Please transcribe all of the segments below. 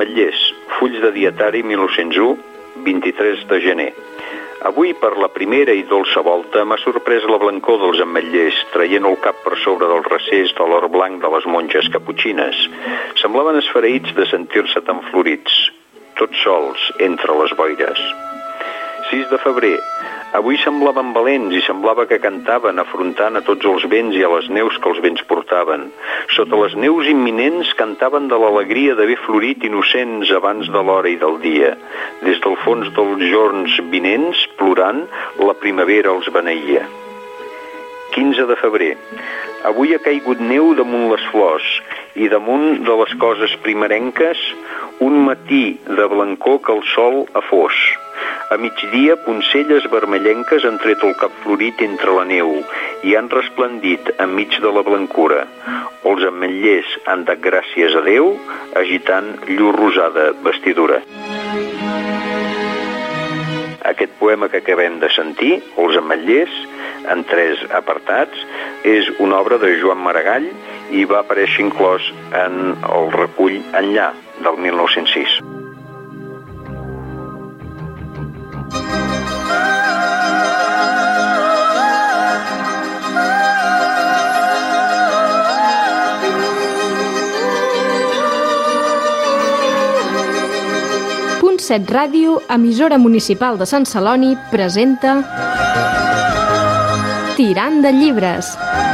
Ametllers, fulls de dietari 1901, 23 de gener. Avui, per la primera i dolça volta, m'ha sorprès la blancor dels ametllers, traient el cap per sobre del recés de l'or blanc de les monges caputxines. Semblaven esfereïts de sentir-se tan florits, tots sols entre les boires. 6 de febrer. Avui semblaven valents i semblava que cantaven afrontant a tots els vents i a les neus que els vents portaven. Sota les neus imminents cantaven de l'alegria d'haver florit innocents abans de l'hora i del dia. Des del fons dels jorns vinents, plorant, la primavera els beneïa. 15 de febrer. Avui ha caigut neu damunt les flors i damunt de les coses primerenques un matí de blancor que el sol ha fos. A migdia, poncelles vermellenques han tret el cap florit entre la neu i han resplendit enmig de la blancura. Els ametllers han dat gràcies a Déu, agitant llur rosada vestidura. Aquest poema que acabem de sentir, Els ametllers, en 3 apartats, és una obra de Joan Maragall i va aparèixer inclòs en el recull Enllà, del 1906. Punt 7 Ràdio, emissora municipal de Sant Celoni, presenta Tirant de llibres.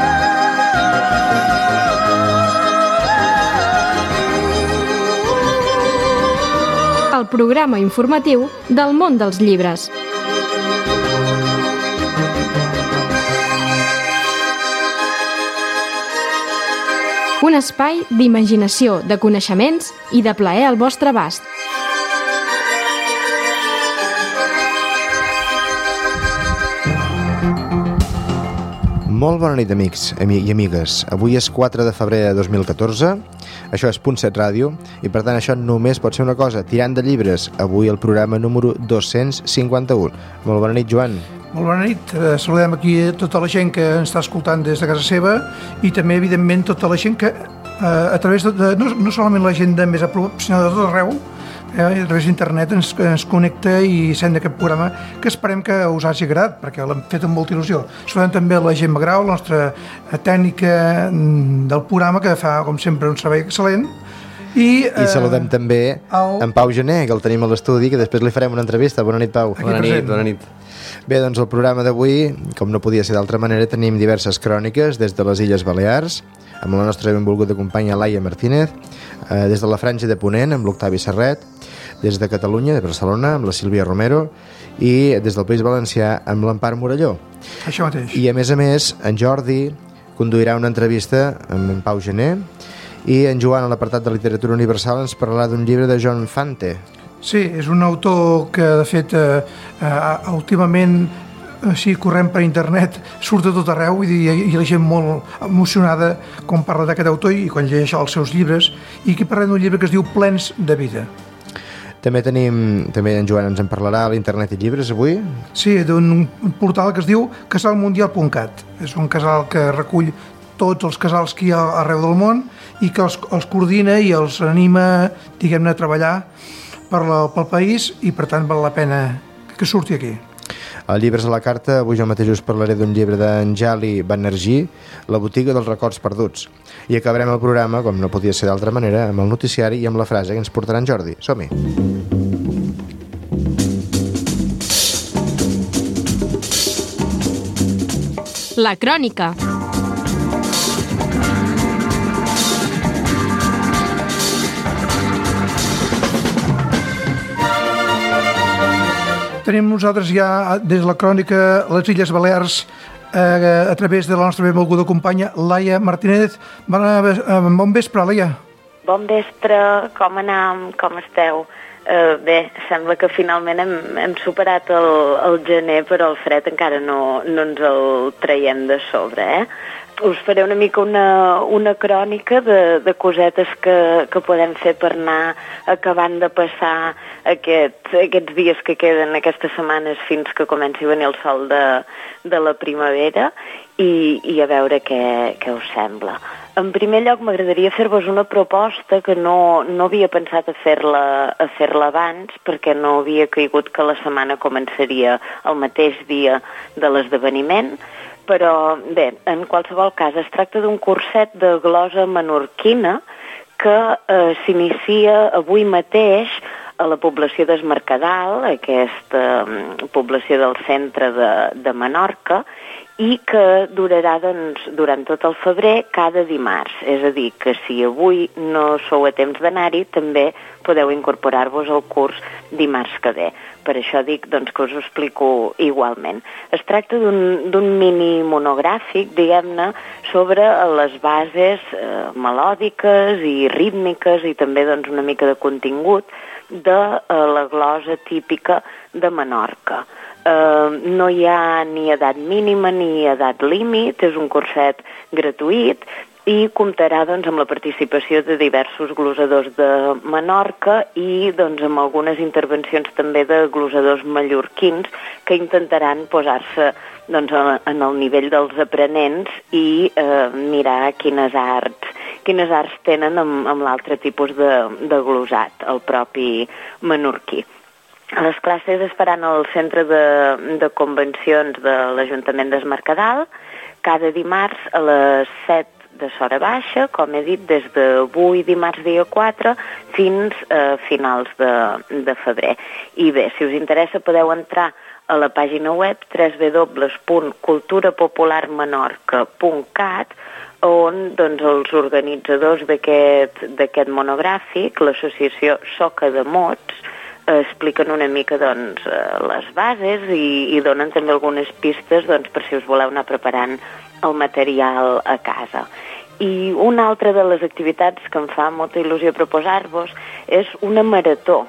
El programa informatiu del món dels llibres. Un espai d'imaginació, de coneixements i de plaer al vostre abast. Molt bona nit, amics i amigues. Avui és 4 de febrer de 2014, això és Punt 7 Ràdio, i per tant això només pot ser una cosa, tirant de llibres. Avui el programa número 251. Molt bona nit, Joan. Molt bona nit. Saludem aquí tota la gent que ens està escoltant des de casa seva i també, evidentment, tota la gent que a través de no solament la gent de més a prop, sinó de tot arreu, a través d'internet ens connecta i sent aquest programa que esperem que us hagi agradat, perquè l'hem fet amb molta il·lusió. Saludem també la Gemma Grau, la nostra tècnica del programa, que fa, com sempre, un servei excel·lent. I saludem també en Pau Gené, que el tenim a l'estudi, que després li farem una entrevista. Bona nit, Pau. Bona nit. Bé, doncs el programa d'avui, com no podia ser d'altra manera, tenim diverses cròniques des de les Illes Balears, amb la nostra benvolguda companya Laia Martínez, des de la Franja de Ponent, amb l'Octavi Serret, des de Catalunya, de Barcelona, amb la Sílvia Romero, i des del País Valencià, amb l'Empar Morelló. Això mateix. I a més, en Jordi conduirà una entrevista amb en Pau Gené, i en Joan, a l'apartat de literatura universal, ens parlarà d'un llibre de John Fante. Sí, és un autor que, de fet, últimament, corrent per internet, surt de tot arreu i la gent molt emocionada quan parla d'aquest autor i quan llegeix els seus llibres, i aquí parlem d'un llibre que es diu Plens de vida. També en Joan ens en parlarà a l'Internet i Llibres avui. Sí, d'un portal que es diu casalmundial.cat. És un casal que recull tots els casals que hi ha arreu del món i que els coordina i els anima, diguem-ne, a treballar pel país, i per tant val la pena que surti aquí. A Llibres a la carta, avui jo mateix us parlaré d'un llibre d'en Jali Banerjee, La botiga dels records perduts. I acabarem el programa, com no podia ser d'altra manera, amb el noticiari i amb la frase que ens portarà en Jordi. Som-hi! La crònica. Tenim nosaltres ja, des de la crònica, les Illes Balears, a través de la nostra benvolguda companya Laia Martínez. Bon vespre, Laia. Bon vespre, com anem, com esteu? Bé, sembla que finalment hem superat el gener, però el fred encara no ens el traiem de sobre, us faré una mica una crònica de cosetes que podem fer per anar acabant de passar aquests dies que queden, aquestes setmanes, fins que comenci a venir el sol de la primavera i a veure què us sembla. En primer lloc, m'agradaria fer-vos una proposta que no havia pensat a fer-la abans, perquè no havia caigut que la setmana començaria el mateix dia de l'esdeveniment, però bé, en qualsevol cas, es tracta d'un curset de glosa menorquina que s'inicia avui mateix a la població d'Es Mercadal, aquesta població del centre de Menorca, i que durarà durant tot el febrer cada dimarts. És a dir, que si avui no sou a temps d'anar-hi, també podeu incorporar-vos al curs dimarts que ve. Per això dic que us ho explico igualment. Es tracta d'un mini monogràfic, diguem-ne, sobre les bases melòdiques i rítmiques i també una mica de contingut de la glosa típica de Menorca. No hi ha ni edat mínima ni edat límit, és un curset gratuït i comptarà amb la participació de diversos glosadors de Menorca i amb algunes intervencions també de glosadors mallorquins que intentaran posar-se en el nivell dels aprenents i mirar quines arts tenen amb l'altre tipus de glosat, el propi menorquí. Les classes es faran al centre de convencions de l'Ajuntament d'Es Mercadal cada dimarts a les 7 de Sora Baixa, com he dit, des d'avui dimarts dia 4 fins a finals de febrer. I bé, si us interessa podeu entrar a la pàgina web www.culturapopularmenorca.cat on els organitzadors d'aquest monogràfic, l'associació Soca de Mots, expliquen una mica les bases i donen també algunes pistes per si us voleu anar preparant el material a casa. I una altra de les activitats que em fa molta il·lusió proposar-vos és una marató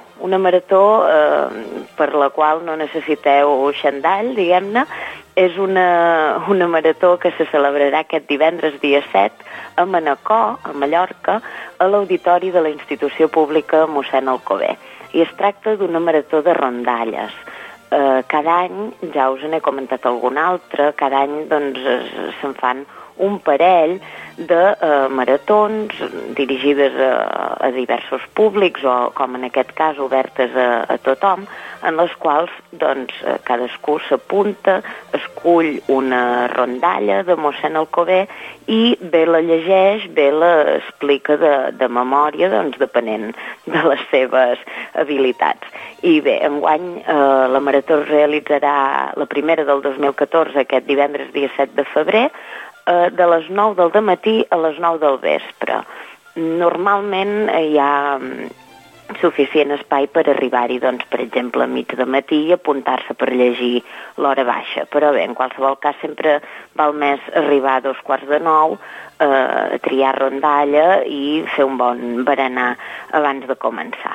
per la qual no necessiteu xandall, diguem-ne. És una marató que se celebrarà aquest divendres dia 7 a Manacor, a Mallorca, a l'auditori de la institució pública Mossèn Alcover. I es tracta d'una marató de rondalles. Cada any, ja us n'he comentat algun altre, cada any se'n fan un parell de maratons dirigides a diversos públics o, com en aquest cas, obertes a tothom, en les quals cadascú s'apunta, escull una rondalla de mossèn Alcover i bé la llegeix, bé l'explica de memòria, depenent de les seves habilitats. I bé, enguany la marató es realitzarà la primera del 2014 aquest divendres dia 7 de febrer de les 9 del dematí a les 9 del vespre. Normalment hi ha suficient espai per arribar-hi, per exemple, a mig de matí i apuntar-se per llegir l'hora baixa. Però bé, en qualsevol cas sempre val més arribar a 8:45, triar rondalla i fer un bon berenar abans de començar.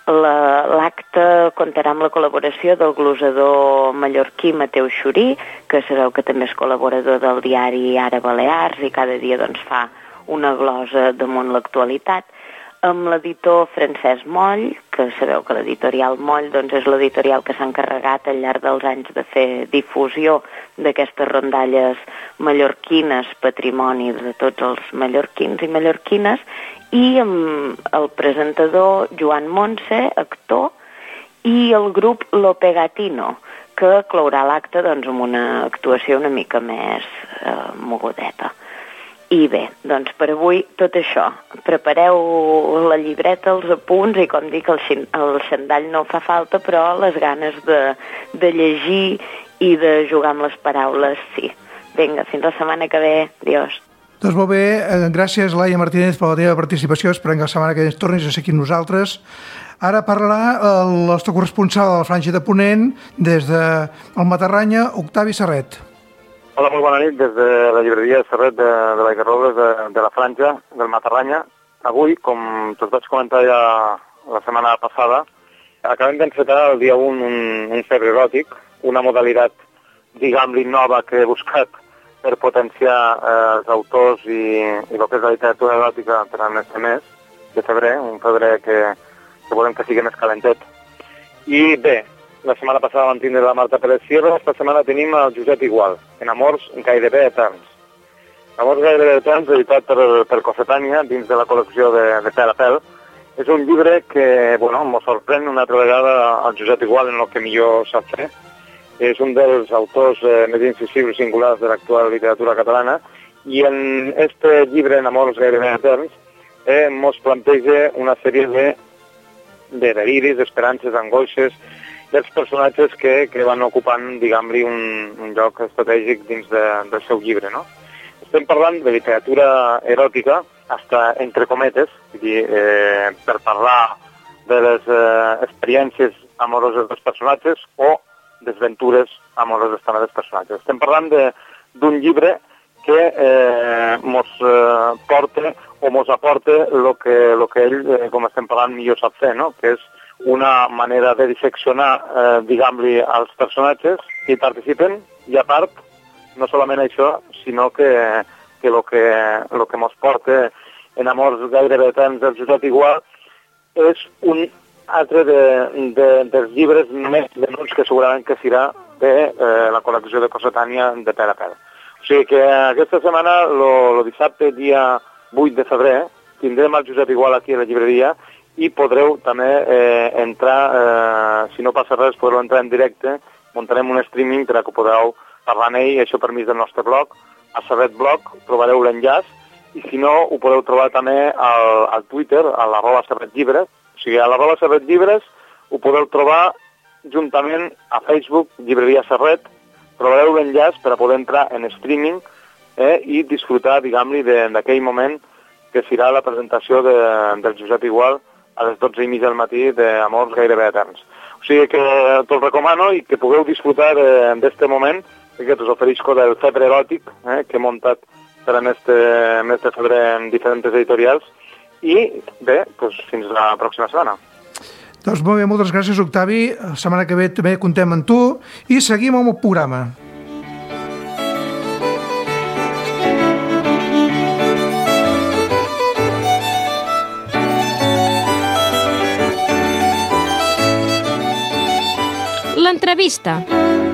L'acte comptarà amb la col·laboració del glosador mallorquí Mateu Xurí, que sabeu que també és col·laborador del diari Ara Balears i cada dia fa una glosa damunt l'actualitat, amb l'editor Francesc Moll, que sabeu que l'editorial Moll és l'editorial que s'ha encarregat al llarg dels anys de fer difusió d'aquestes rondalles mallorquines, patrimoni de tots els mallorquins i mallorquines, i amb el presentador Joan Montse, actor, i el grup Lo Pegatino, que clourà l'acte amb una actuació una mica més mogudeta. I bé, per avui tot això. Prepareu la llibreta, els apunts i, com dic, el xandall no fa falta, però les ganes de llegir i de jugar amb les paraules, sí. Vinga, fins la setmana que ve. Adiós. Doncs molt bé, gràcies Laia Martínez per la teva participació, esperem que la setmana que ve tornis a ser aquí amb nosaltres. Ara parlarà el nostre corresponsal de la Franja de Ponent des del Matarranya, Octavi Serret. Hola, molt bona nit des de la llibreria Serret de l'Aiguarrobles de la Franja del Matarranya. Avui, com tots vaig comentar ja la setmana passada, acabem d'encetar el dia 1 un febre eròtic, una modalitat, diguem-li, nova que he buscat per potenciar els autors i el que és la literatura eròtica per al mes de febrer, un febrer que volem que sigui més calentet. I bé, la setmana passada vam tindre la Marta Pérez Sierra, esta setmana tenim el Josep Igual, en Amors gairebé eterns. Amors gairebé eterns, editat per Cossetània, dins de la col·lecció de Pèl a Pèl. És un llibre que, bueno, mos sorprèn una altra vegada el Josep Igual en el que millor sap fer. És un dels autors més incisius i singulars de l'actual literatura catalana, i en este llibre, en Amors gairebé eterns, mos planteja una sèrie de deliris, esperances, angoixes, dels personatges que van ocupant, diguem-li, un lloc estratègic dins del seu llibre, no? Estem parlant de literatura eròtica, hasta entre cometes, per parlar de les experiències amoroses dels personatges o desventures amoroses també dels personatges. Estem parlant d'un llibre que mos porta o mos aporta el que ell, com estem parlant, millor sap fer, no? Que és una manera de disseccionar, diguem-li, els personatges que hi participen, i a part, no solament això, sinó que el que mos porta en Amors gairebé eterns del Josep Igual és un altre dels llibres més venuts que segurament que serà de la col·lecció de Cossetània de Pèl a Pèl. O sigui que aquesta setmana, el dissabte, dia 8 de febrer, tindrem el Josep Igual aquí a la llibreria i podreu també entrar, si no passa res, podreu entrar en directe, muntarem un streaming per a que podeu parlar amb ell, això per mig del nostre blog, a Serret Blog, trobareu l'enllaç, i si no, ho podeu trobar també al Twitter, a @SerretLlibres, o sigui, a @SerretLlibres ho podeu trobar juntament a Facebook, Llibreria Serret, trobareu l'enllaç per a poder entrar en streaming i disfrutar, diguem-li, d'aquell moment que serà la presentació del Josep Igual a les 12:30 del matí d'Amors gairebé eterns. O sigui que te'l recomano i que pugueu disfrutar d'este moment que us oferisco del febre eròtic que he muntat per a este mes de febrer en diferents editorials i bé, doncs fins la pròxima setmana. Doncs molt bé, moltes gràcies, Octavi. La setmana que ve també comptem amb tu i seguim amb el programa. L'entrevista.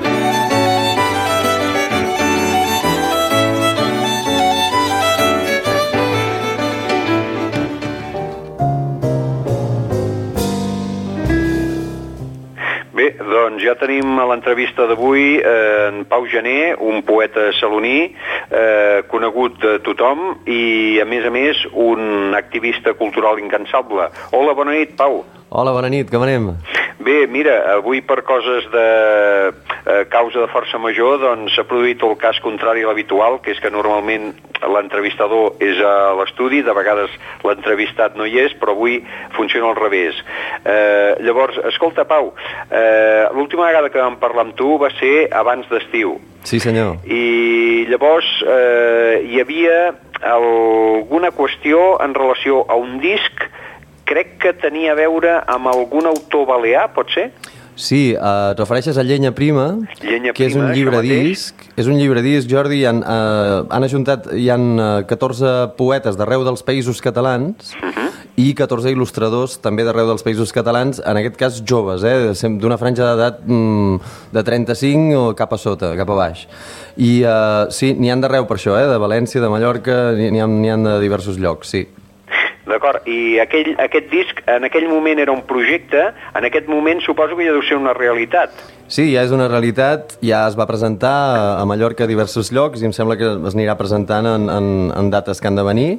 Bé, doncs ja tenim a l'entrevista d'avui en Pau Gené, un poeta saloní, conegut de tothom i, a més, un activista cultural incansable. Hola, bona nit, Pau. Hola, bona nit, com anem? Bé, mira, avui per coses de causa de força major, doncs s'ha produït el cas contrari a l'habitual, que és que normalment l'entrevistador és a l'estudi, de vegades l'entrevistat no hi és, però avui funciona al revés. Llavors, escolta, Pau, l'última vegada que vam parlar amb tu va ser abans d'estiu. Sí, senyor. I llavors hi havia alguna qüestió en relació a un disc, crec que tenia a veure amb algun autor balear, pot ser? Sí, et refereixes a Llenya Prima, que és un llibredisc. És un llibredisc, Jordi, han ajuntat, hi ha 14 poetes d'arreu dels països catalans i 14 il·lustradors també d'arreu dels països catalans, en aquest cas joves, d'una franja d'edat de 35 o cap a sota, cap a baix. I sí, n'hi ha d'arreu per això, de València, de Mallorca, n'hi ha de diversos llocs, sí. D'acord, i aquest disc en aquell moment era un projecte, en aquest moment suposo que ja deu ser una realitat. Sí, ja és una realitat, ja es va presentar a Mallorca a diversos llocs i em sembla que es anirà presentant en dates que han de venir,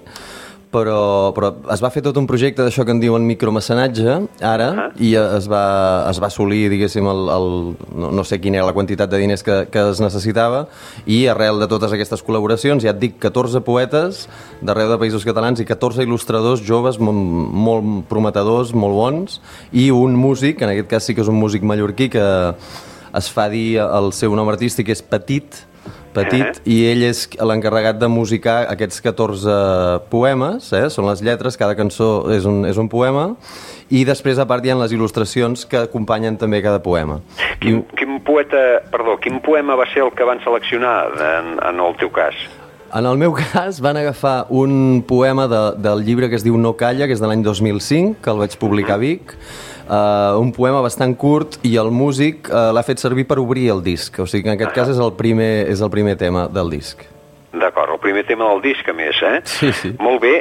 però es va fer tot un projecte d'això que en diuen micromecenatge, ara, i es va assolir, diguéssim, no sé quina era la quantitat de diners que es necessitava, i arrel de totes aquestes col·laboracions, ja et dic, 14 poetes d'arreu de països catalans i 14 il·lustradors joves molt prometedors, molt bons, i un músic, en aquest cas sí que és un músic mallorquí, que es fa dir el seu nom artístic és Petit, petit, i ell és l'encarregat de musicar aquests 14 poemes, són les lletres, cada cançó és un poema, i després, a part, hi ha les il·lustracions que acompanyen també cada poema. Quin poema va ser el que van seleccionar en el teu cas? En el meu cas van agafar un poema del llibre que es diu No calla, que és de l'any 2005, que el vaig publicar a Vic, un poema bastant curt, i el músic l'ha fet servir per obrir el disc, o sigui que en aquest cas és el primer tema del disc. D'acord, el primer tema del disc, a més, Sí, sí. Molt bé,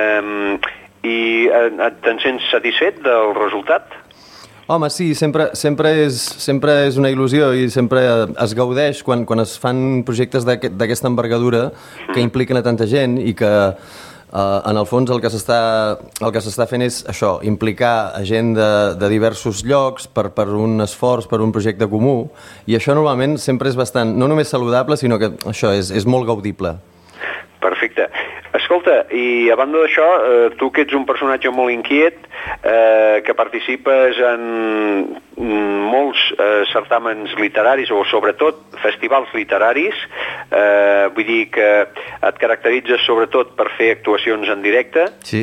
i te'n sents satisfet del resultat? Home, sí, sempre és una il·lusió i sempre es gaudeix quan es fan projectes d'aquesta envergadura que impliquen a tanta gent i que en el fons el que s'està fent és això, implicar a gent de diversos llocs per un esforç, per un projecte comú, i això normalment sempre és bastant, no només saludable, sinó que això és molt gaudible. Perfecte. Escolta, i a banda d'això, tu que ets un personatge molt inquiet, que participes en molts certàmens literaris, o sobretot festivals literaris, vull dir que et caracteritzes sobretot per fer actuacions en directe. Sí.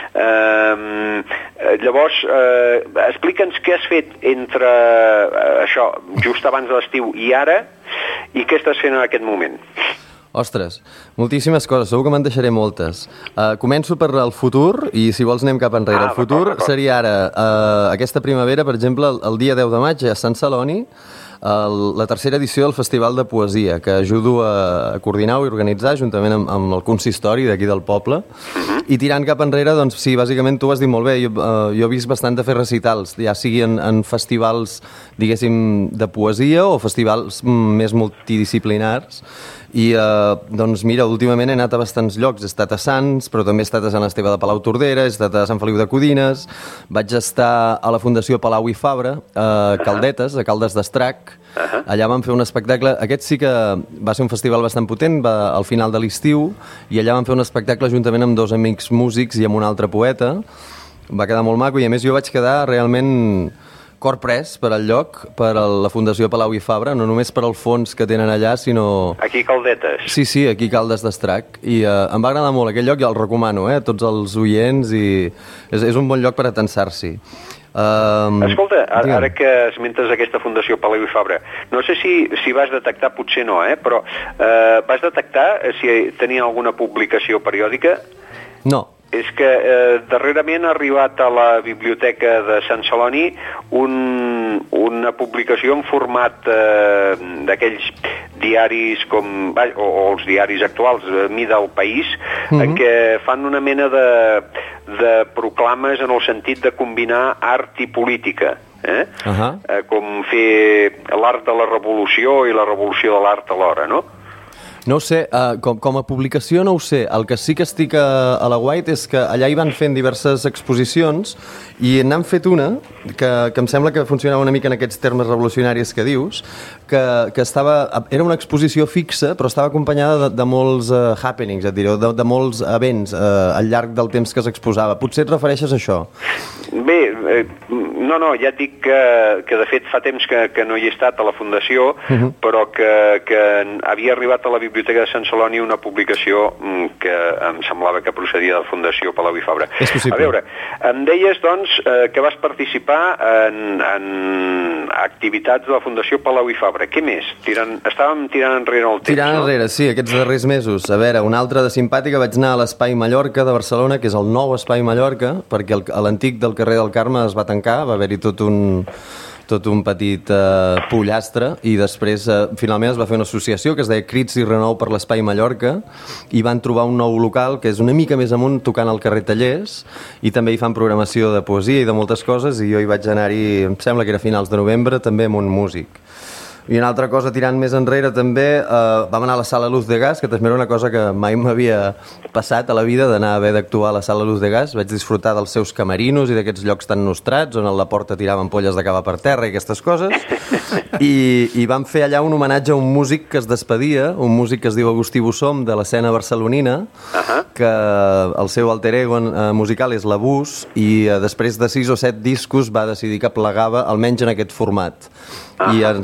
Llavors, explica'ns què has fet entre això, just abans de l'estiu i ara, i què estàs fent en aquest moment. Ostres, moltíssimes coses, segur que me'n deixaré moltes. Començo per el futur, i si vols anem cap enrere. El futur seria ara, aquesta primavera, per exemple, el dia 10 de maig a Sant Celoni, la tercera edició del Festival de Poesia, que ajudo a coordinar i organitzar juntament amb el consistori d'aquí del poble. I tirant cap enrere, doncs sí, bàsicament tu ho has dit molt bé, jo he vist bastant de fer recitals, ja sigui en festivals, diguéssim, de poesia o festivals més multidisciplinars. I doncs mira, últimament he anat a bastants llocs, he estat a Sants, però també he estat a Sant Esteve de Palautordera, he estat a Sant Feliu de Codines, vaig estar a la Fundació Palau i Fabra, a Caldetes, a Caldes d'Estrac. Allà vam fer un espectacle, aquest sí que va ser un festival bastant potent, va al final de l'estiu, i allà vam fer un espectacle juntament amb 2 amics músics i amb un altre poeta. Va quedar molt maco, i a més jo vaig quedar realment cor pres per al lloc, per a la Fundació Palau i Fabra, no només per al fons que tenen allà, sinó... Aquí a Caldetes? Sí, aquí a Caldes d'Estrac, i em va agradar molt aquell lloc i el recomano a tots els oients, i és un bon lloc per atensar-s'hi. Escolta, ara que esmentes aquesta Fundació Palau i Fabra, no sé si vas detectar, potser no, però vas detectar si tenia alguna publicació periòdica? No. És que darrerament ha arribat a la Biblioteca de Sant Celoni una publicació en format d'aquells diaris o els diaris actuals, mida el País, en què fan una mena de proclames en el sentit de combinar art i política. Com fer l'art de la revolució i la revolució de l'art alhora, no? No ho sé, com a publicació no ho sé. El que sí que estic a la White és que allà hi van fent diverses exposicions i n'han fet una que em sembla que funcionava una mica en aquests termes revolucionaris que dius, que era una exposició fixa però estava acompanyada de molts happenings, et diré, de molts events al llarg del temps que s'exposava. Potser et refereixes a això? Bé, no, ja et dic que de fet fa temps que no hi he estat a la Fundació, però que havia arribat a la Biblioteca de Sant Celoni una publicació que em semblava que procedia de la Fundació Palau i Fabra. És possible. A veure, em deies, doncs, que vas participar en activitats de la Fundació Palau i Fabra. Què més? Estàvem tirant enrere el temps, Tirant enrere, sí, aquests darrers mesos. A veure, una altra de simpàtica, vaig anar a l'Espai Mallorca de Barcelona, que és el nou Espai Mallorca, perquè l'antic del carrer del Carme es va tancar, va haver-hi tot un petit pollastre, i després finalment es va fer una associació que es deia Crits i Renou per l'Espai Mallorca, i van trobar un nou local que és una mica més amunt, tocant al carrer Tallers, i també hi fan programació de poesia i de moltes coses, i jo hi vaig anar-hi, em sembla que era finals de novembre, també amb un músic. I una altra cosa, tirant més enrere també, vam anar a la Sala Luz de Gas, que també era una cosa que mai m'havia passat a la vida, d'anar a haver d'actuar a la Sala Luz de Gas. Vaig disfrutar dels seus camerinos i d'aquests llocs tan nostrats, on a la porta tiraven polles de cava per terra i aquestes coses. I vam fer allà un homenatge a un músic que es despedia, un músic que es diu Agustí Bussom, de l'escena barcelonina, que el seu alter ego musical és l'Abús, i després de 6 o 7 discos va decidir que plegava, almenys en aquest format. I ens va reclutar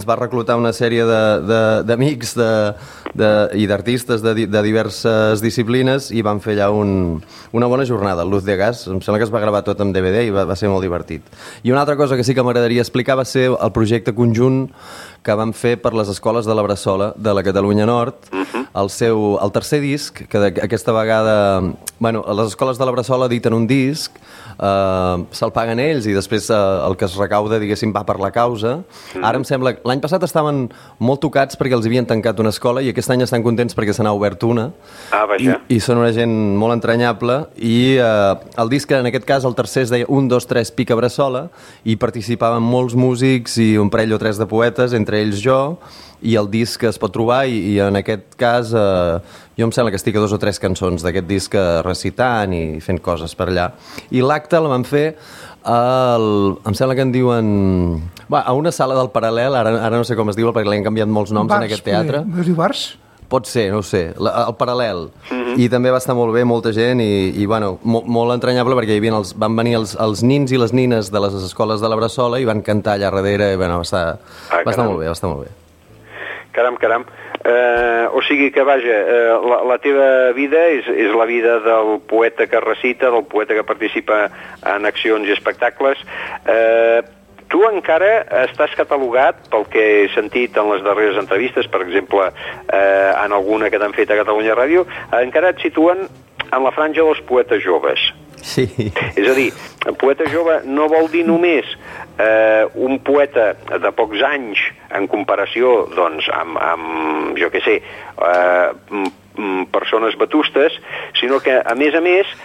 portar una sèrie d'amics i d'artistes de diverses disciplines i van fer allà una bona jornada, Luz de Gas. Em sembla que es va gravar tot en DVD i va ser molt divertit. I una altra cosa que sí que m'agradaria explicar va ser el projecte conjunt que vam fer per les escoles de la Bressola de la Catalunya Nord. El tercer disc, que aquesta vegada... Bueno, les escoles de la Bressola editen un disc, se'l paguen ells i després el que es recauda, diguéssim, va per la causa. Ara em sembla... L'any passat estaven molt tocats perquè els havien tancat una escola i aquest any estan contents perquè se n'ha obert una. I són una gent molt entranyable i el disc, en aquest cas, el tercer es deia 1, 2, 3, Pica Bressola i participaven molts músics i un parell o tres de poetes, entre ells jo, i el disc es pot trobar i en aquest cas jo em sembla que estic a 2 o 3 cançons d'aquest disc recitant i fent coses per allà. I l'acte la van fer em sembla que en diuen a una sala del Paral·lel, ara no sé com es diu perquè li han canviat molts noms en aquest teatre. Es diu Bars? Pot ser, no ho sé, el Paral·lel. I també va estar molt bé, molta gent i bueno, molt entranyable perquè van venir els nins i les nines de les escoles de la Bressola i van cantar allà darrere i bueno, va estar molt bé, va estar molt bé. Caram. O sigui que, vaja, la teva vida és la vida del poeta que recita, del poeta que participa en accions i espectacles. Tu encara estàs catalogat, pel que he sentit en les darreres entrevistes, per exemple, en alguna que t'han fet a Catalunya Ràdio, encara et situen en la franja dels poetes joves. Sí. És a dir, poeta jove no vol dir només un poeta de pocs anys en comparació, doncs, amb jo què sé, persones vetustes, sinó que, a més,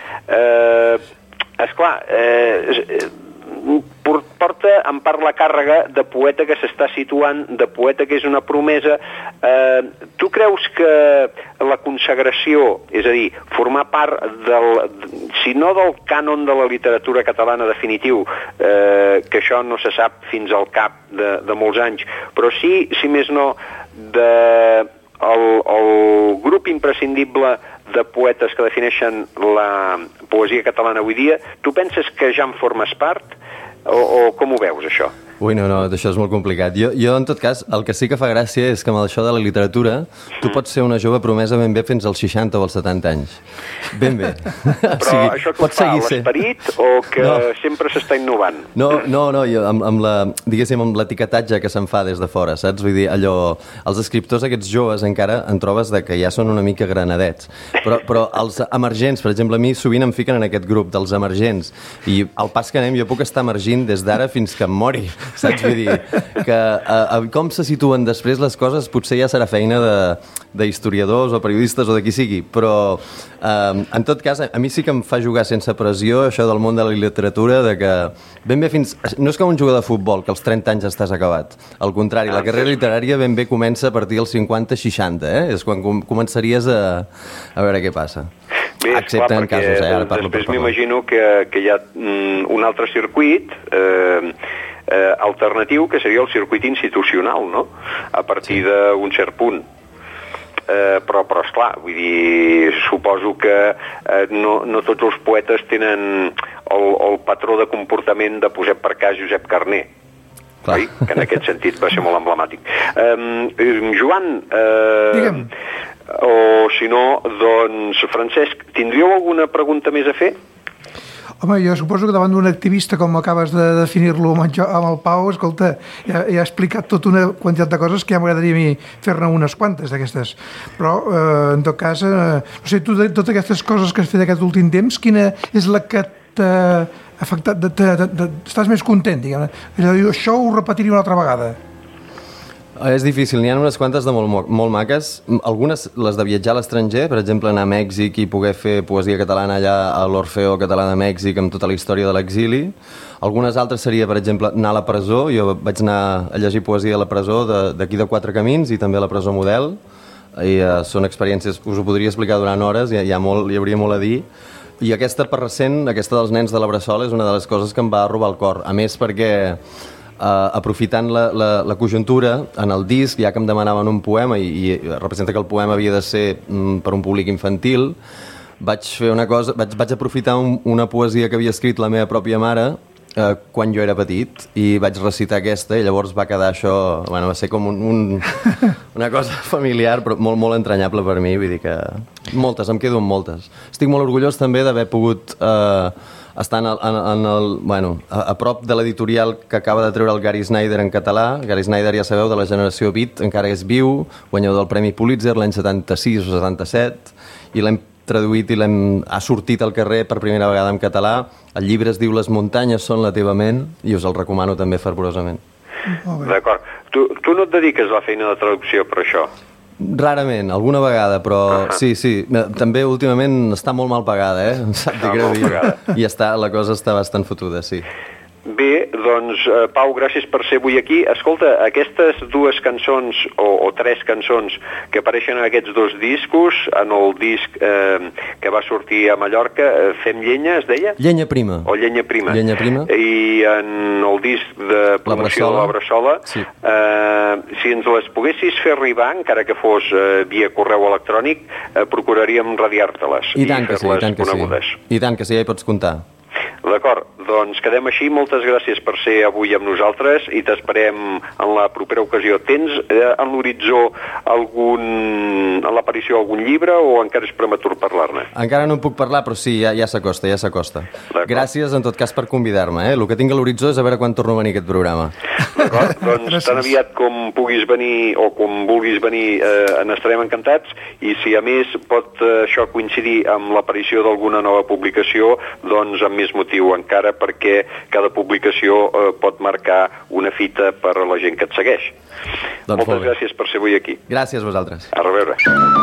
esclar, porta en part la càrrega de poeta que s'està situant, de poeta que és una promesa. Tu creus que la consagració, és a dir, formar part si no del cànon de la literatura catalana definitiu, que això no se sap fins al cap de molts anys, però sí, si més no, el grup imprescindible de poetes que defineixen la poesia catalana avui dia, tu penses que ja en formes part? O com ho veus, això? Ui, no, això és molt complicat. Jo, en tot cas, el que sí que fa gràcia és que amb això de la literatura tu pots ser una jove promesa ben bé fins als 60 o als 70 anys. Ben bé. Però això t'ho fa l'esperit o que sempre s'està innovant? No, jo, amb l'etiquetatge que se'n fa des de fora, saps? Vull dir, allò, els escriptors aquests joves encara en trobes que ja són una mica granadets. Però els emergents, per exemple, a mi sovint em fiquen en aquest grup dels emergents i al pas que anem jo puc estar emergint des d'ara fins que em mori. Saps? Vull dir, que com se situen després les coses potser ja serà feina d'historiadors o periodistes o de qui sigui, però en tot cas a mi sí que em fa jugar sense pressió això del món de la literatura, de que ben bé no és com un jugador de futbol que als 30 anys estàs acabat, al contrari, la carrera literària ben bé comença a partir dels 50-60, és quan començaries a veure què passa. Bé, excepte en casos, ara parlo per parlar. Després m'imagino que hi ha un altre circuit alternatiu, que seria el circuit institucional, no? A partir d'un cert punt. Però esclar, vull dir, suposo que no tots els poetes tenen el patró de comportament de posem per cas Josep Carner. Oi? Que en aquest sentit va ser molt emblemàtic. Joan, o si no, doncs, Francesc, tindríeu alguna pregunta més a fer? Home, jo suposo que davant d'un activista com acabes de definir-lo amb el Pau, escolta, ja ha explicat tota una quantitat de coses que ja m'agradaria a mi fer-ne unes quantes d'aquestes. Però, en tot cas, no sé, tu de totes aquestes coses que has fet aquest últim temps, quina és la que t'ha afectat, estàs més content, diguem-ne? És a dir, això ho repetiria una altra vegada. És difícil, n'hi ha unes quantes de molt maques, algunes les de viatjar a l'estranger, per exemple anar a Mèxic i poder fer poesia catalana allà a l'Orfeó Català de Mèxic amb tota la història de l'exili. Algunes altres seria, per exemple, anar a la presó. Jo vaig anar a llegir poesia a la presó d'aquí de Quatre Camins i també a la presó Model, i són experiències, us ho podria explicar durant hores, hi hauria molt a dir. I aquesta per recent, aquesta dels nens de la Bressola, és una de les coses que em va robar el cor, a més perquè aprofitant la conjuntura, en el disc, ja que em demanaven un poema i representa que el poema havia de ser per un públic infantil, vaig fer una cosa, vaig aprofitar una poesia que havia escrit la meva pròpia mare quan jo era petit i vaig recitar aquesta i llavors va quedar això, bueno, va ser com una cosa familiar però molt, molt entranyable per mi, vull dir que moltes, em quedo amb moltes. Estic molt orgullós també d'haver pogut estar a prop de l'editorial que acaba de treure el Gary Snyder en català. Gary Snyder, ja sabeu, de la generació Beat, encara és viu, guanyador del Premi Pulitzer l'any 76 o 77, i l'hem traduït i ha sortit al carrer per primera vegada en català. El llibre es diu Les muntanyes són la teva ment i us el recomano també fervorosament. D'acord. Tu no et dediques a la feina de traducció per això? Rarament, alguna vegada, però sí. També últimament està molt mal pagada, em sap de greu dir. I la cosa està bastant fotuda, sí. Bé, doncs, Pau, gràcies per ser avui aquí. Escolta, aquestes dues cançons, o tres cançons, que apareixen en aquests dos discos, en el disc que va sortir a Mallorca, Fem llenya, es deia? Llenya prima. O Llenya prima. Llenya prima. I en el disc de promoció de la Bressola, sí. Si ens les poguessis fer arribar, encara que fos via correu electrònic, procuraríem radiar-te-les i fer-les conegudes. I tant que sí, ja hi pots comptar. D'acord, doncs quedem així. Moltes gràcies per ser avui amb nosaltres i t'esperem en la propera ocasió. Tens en l'horitzó l'aparició d'algun llibre o encara és prematur parlar-ne? Encara no en puc parlar, però sí, ja s'acosta. Gràcies en tot cas per convidar-me. El que tinc a l'horitzó és a veure quan torno a venir a aquest programa. D'acord, doncs tan aviat com puguis venir o com vulguis venir n'estarem encantats, i si a més pot això coincidir amb l'aparició d'alguna nova publicació, doncs amb més motiu encara, perquè cada publicació pot marcar una fita per a la gent que et segueix. Doncs moltes gràcies per ser avui aquí. Gràcies a vosaltres. A reveure.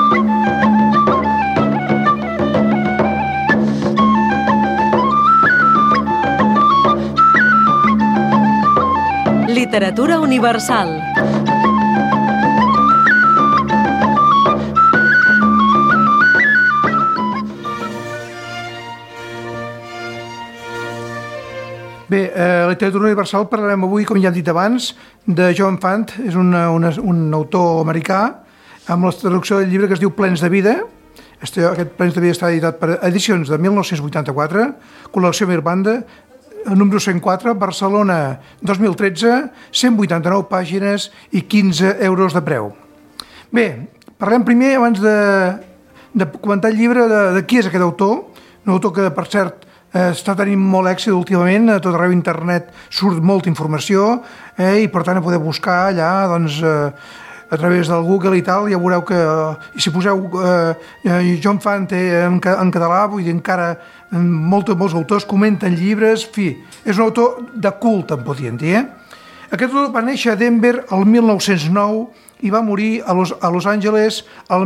Literatura universal. Bé, a Literatura Universal parlarem avui, com ja hem dit abans, de Joan Fant. És un autor americà amb la traducció del llibre que es diu Plens de vida. Aquest Plens de vida està editat per Edicions de 1984, col·lecció Mirbanda, número 104, Barcelona 2013, 189 pàgines i 15 euros de preu. Bé, parlem primer, abans de comentar el llibre, de qui és aquest autor. Un autor que, per cert, està tenint molt èxit últimament, a tot arreu internet surt molta informació, i per tant podeu buscar allà, doncs, a través del Google i tal, ja veureu que, i si poseu Joan Fant en català, vull dir, encara molts autors comenten llibres, en fi, és un autor de culte, en podríem dir. Aquest autor va néixer a Denver el 1909 i va morir a Los Angeles el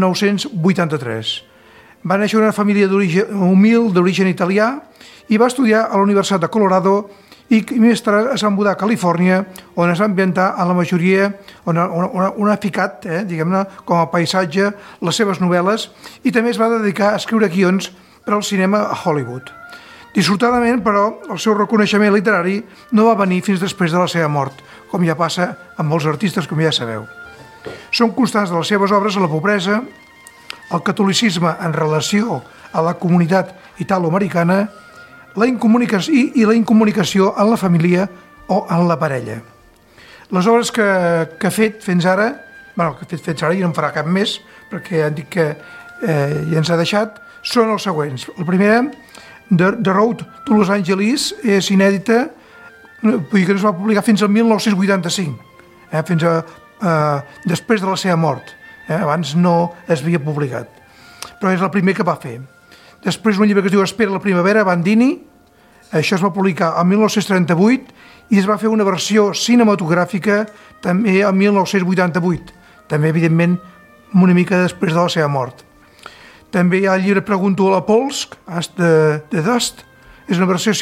1983. Va néixer en una família humil d'origen italià i va estudiar a la Universitat de Colorado i més tard es va mudar a Califòrnia, on es va ambientar a la majoria, on ha ficat, diguem-ne, com a paisatge les seves novel·les, i també es va dedicar a escriure guions per al cinema a Hollywood. Dissortadament, però, el seu reconeixement literari no va venir fins després de la seva mort, com ja passa amb molts artistes, com ja sabeu. Són constants de les seves obres la pobresa, el catolicisme en relació a la comunitat italoamericana, la incomunicació en la família o en la parella. Les obres que ha fet fins ara, i no en farà cap més, perquè han dit que ja ens ha deixat, són els següents. La primera, The Road to Los Angeles, és inèdita, vull dir que no es va publicar fins al 1985, fins després de la seva mort. Abans no es havia publicat, però és el primer que va fer. Després un llibre que es diu Espera la primavera, Bandini, això es va publicar el 1938 i es va fer una versió cinematogràfica també el 1988, també evidentment una mica després de la seva mort. També hi ha el llibre Pregunto a la Polsk, Ask the Dust, és una versió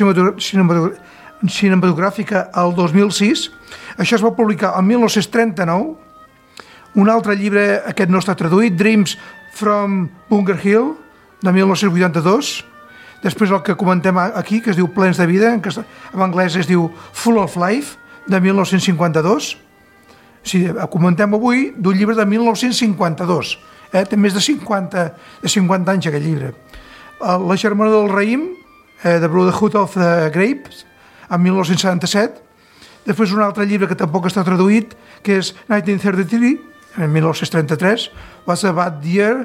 cinematogràfica al 2006, això es va publicar el 1939. Un altre llibre, aquest no està traduït, Dreams from Bunker Hill, de 1982. Després el que comentem aquí, que es diu Plens de vida, en anglès es diu Full of Life, de 1952. Sí, comentem avui d'un llibre de 1952. Té més de 50 anys aquest llibre. La germana del raïm, The Brotherhood of the Grapes, en 1977. Després un altre llibre que tampoc està traduït, que és 1933, en 1933, Was a Bad Year,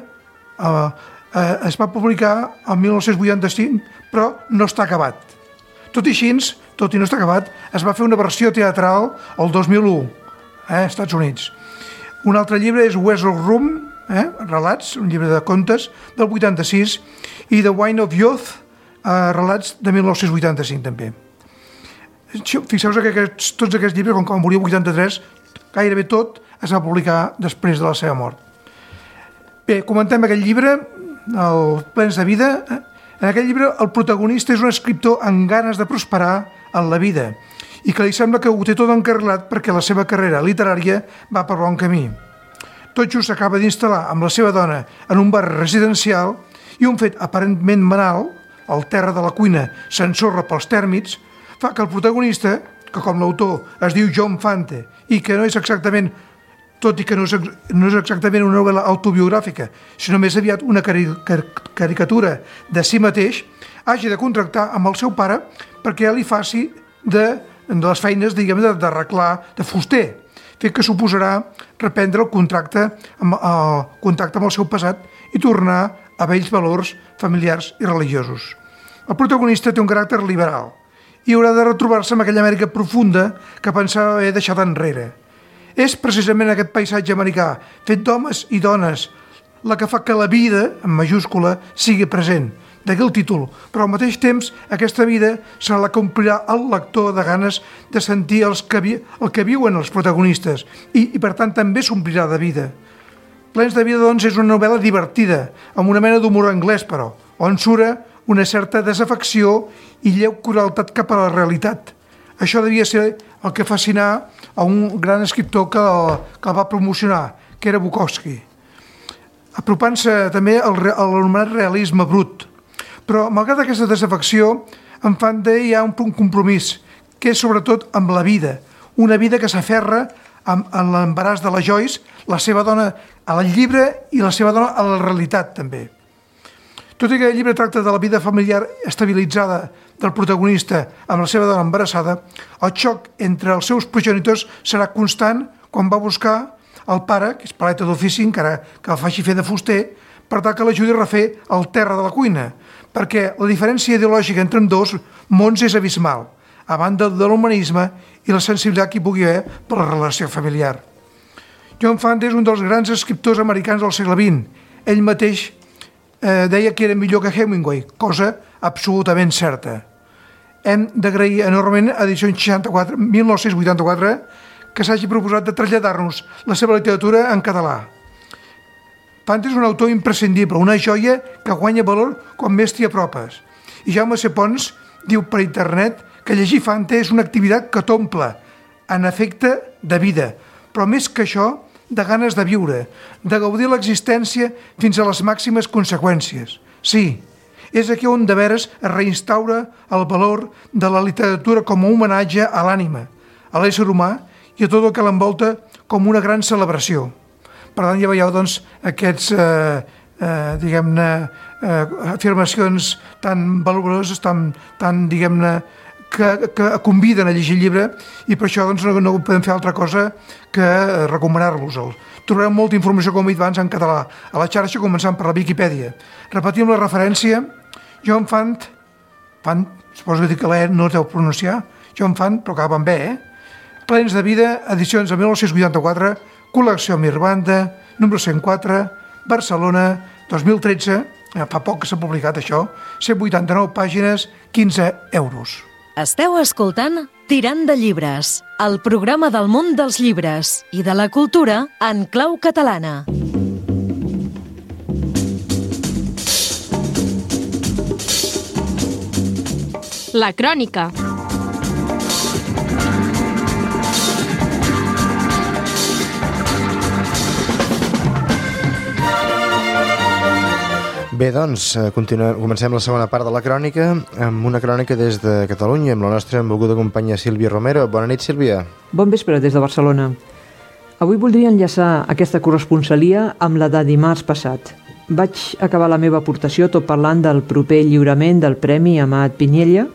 es va publicar en 1985, però no està acabat. Tot i així, tot i no està acabat, es va fer una versió teatral el 2001, als Estats Units. Un altre llibre és Western Room, relats, un llibre de contes, del 86, i The Wine of Youth, relats de 1985 també. Fixeu-vos que tots aquests llibres, com moria el 83, gairebé tot es va publicar després de la seva mort. Bé, comentem aquest llibre, el Plens de vida. En aquest llibre el protagonista és un escriptor amb ganes de prosperar en la vida i que li sembla que ho té tot encarrilat perquè la seva carrera literària va per bon camí. Tot just s'acaba d'instal·lar amb la seva dona en un bar residencial i un fet aparentment banal, el terra de la cuina s'ensorra pels tèrmits, fa que el protagonista, que com l'autor es diu John Fante i que no és exactament, tot i que no és exactament una novel·la autobiogràfica, sinó més aviat una caricatura de si mateix, hagi de contractar amb el seu pare perquè li faci de les feines, diguem, d'arreglar de fuster, fet que suposarà reprendre el contacte amb el seu passat i tornar a vells valors familiars i religiosos. El protagonista té un caràcter liberal i haurà de retrobar-se amb aquella Amèrica profunda que pensava haver deixat enrere. És precisament aquest paisatge americà, fet d'homes i dones, la que fa que la vida, en majúscula, sigui present. D'aquí el títol, però al mateix temps aquesta vida serà la que omplirà el lector de ganes de sentir el que viuen els protagonistes i per tant també s'omplirà de vida. Plens de vida, doncs, és una novel·la divertida, amb una mena d'humor anglès, però, on sura una certa desafecció i lleu crueltat cap a la realitat. Això devia ser el que fascinà a un gran escriptor que el va promocionar, que era Bukowski, apropant-se també a l'anomenat realisme brut. Però, malgrat aquesta desafecció, en Fante hi ha un compromís, que és sobretot amb la vida, una vida que s'aferra en l'embaràs de la Joyce, la seva dona al llibre i la seva dona a la realitat també. Tot i que el llibre tracta de la vida familiar estabilitzada del protagonista amb la seva dona embarassada, el xoc entre els seus progenitors serà constant quan va buscar el pare, que és paleta d'ofici, encara que el faci fer de fuster, per tal que l'ajudi a refer el terra de la cuina, perquè la diferència ideològica entre ambdós mons és abismal, a banda de l'humanisme i la sensibilitat que hi pugui haver per la relació familiar. John Fante és un dels grans escriptors americans del segle XX. Ell mateix deia que era millor que Hemingway, cosa absolutament certa. Hem d'agrair enormement a Edicions 1984 que s'hagi proposat de traslladar-nos la seva literatura en català. Fante és un autor imprescindible, una joia que guanya valor quan més t'hi apropes. I Jaume C. Pons diu per internet que llegir Fante és una activitat que t'omple, en efecte, de vida, però més que això, de ganes de viure, de gaudir l'existència fins a les màximes conseqüències. Sí, és aquí on de veres es reinstaura el valor de la literatura com a homenatge a l'ànima, a l'ésser humà i a tot el que l'envolta com una gran celebració. Per tant, ja veieu, doncs, aquests, diguem-ne, afirmacions tan valuoses, tan diguem-ne, que conviden a llegir el llibre i per això doncs, no podem fer altra cosa que recomanar-vos-el. Trobareu molta informació, com he dit abans, en català, a la xarxa, començant per la Viquipèdia. Repetim la referència, John Fante, suposo que l'E no es deu pronunciar, John Fante, però acaba amb B, Plens de vida, edicions de 1984, col·lecció Mirbanda, número 104, Barcelona, 2013, fa poc que s'ha publicat això, 189 pàgines, 15 euros. Esteu escoltant Tirant de llibres, el programa del món dels llibres i de la cultura en clau catalana. La crònica. Bé, doncs, comencem la segona part de la crònica amb una crònica des de Catalunya amb la nostra benvolguda companya Sílvia Romero. Bona nit, Sílvia. Bon vespre des de Barcelona. Avui voldria enllaçar aquesta corresponsalia amb la de dimarts passat. Vaig acabar la meva aportació tot parlant del proper lliurament del Premi Amat Piniella,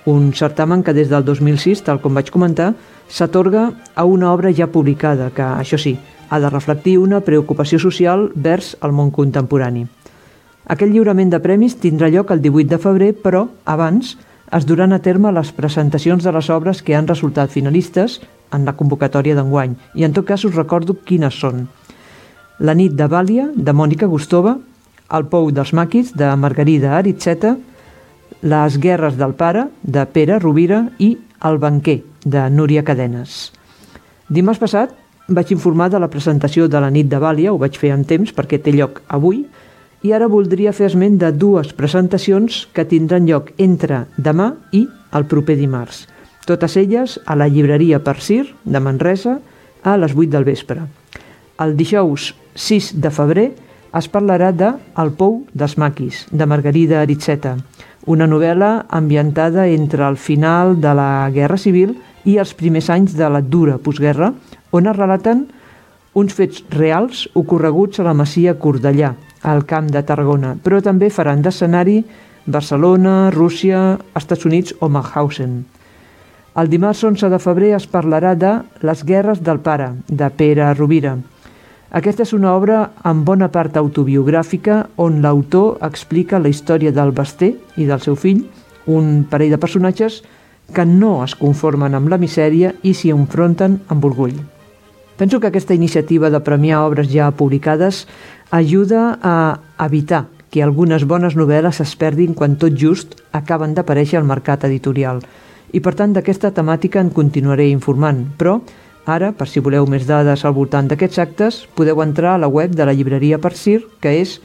un certamen que des del 2006, tal com vaig comentar, s'atorga a una obra ja publicada, que, això sí, ha de reflectir una preocupació social vers el món contemporani. Aquest lliurament de premis tindrà lloc el 18 de febrer, però abans es duran a terme les presentacions de les obres que han resultat finalistes en la convocatòria d'enguany, i en tot cas us recordo quines són. La nit de Vàlia, de Mònica Gustova, El pou dels maquis, de Margarida Aritzeta, Les guerres del pare, de Pere Rovira, i El banquer, de Núria Cadenes. Dimarts passat vaig informar de la presentació de la nit de Vàlia, ho vaig fer en temps perquè té lloc avui, i ara voldria fer esment de dues presentacions que tindran lloc entre demà i el proper dimarts. Totes elles a la llibreria Persir, de Manresa, a les 8 del vespre. El dijous 6 de febrer es parlarà de El pou dels maquis, de Margarida Aritzeta, una novel·la ambientada entre el final de la Guerra Civil i els primers anys de la dura postguerra, on es relaten uns fets reals ocorreguts a la Masia Cordellà, al Camp de Tarragona, però també faran d'escenari Barcelona, Rússia, Estats Units o Mauthausen. El dimarts 11 de febrer es parlarà de Les guerres del pare, de Pere Rovira. Aquesta és una obra en bona part autobiogràfica on l'autor explica la història del Basté i del seu fill, un parell de personatges que no es conformen amb la misèria i s'hi enfronten amb orgull. Penso que aquesta iniciativa de premiar obres ja publicades ajuda a evitar que algunes bones novel·les es perdin quan tot just acaben d'aparèixer al mercat editorial. I per tant d'aquesta temàtica en continuaré informant, però ara, per si voleu més dades al voltant d'aquests actes, podeu entrar a la web de la llibreria Persir, que és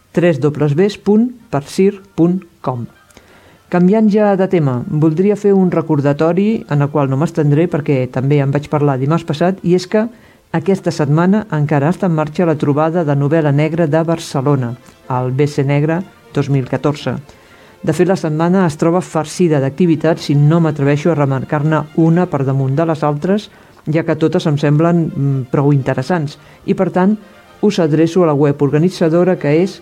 www.persir.com. Canviant ja de tema, voldria fer un recordatori en el qual no m'estendré perquè també en vaig parlar dimarts passat, i és que aquesta setmana encara està en marxa la trobada de novel·la negra de Barcelona, el BC Negre 2014. De fet, la setmana es troba farcida d'activitats i no m'atreveixo a remarcar-ne una per damunt de les altres, ja que totes em semblen prou interessants. I, per tant, us adreço a la web organitzadora, que és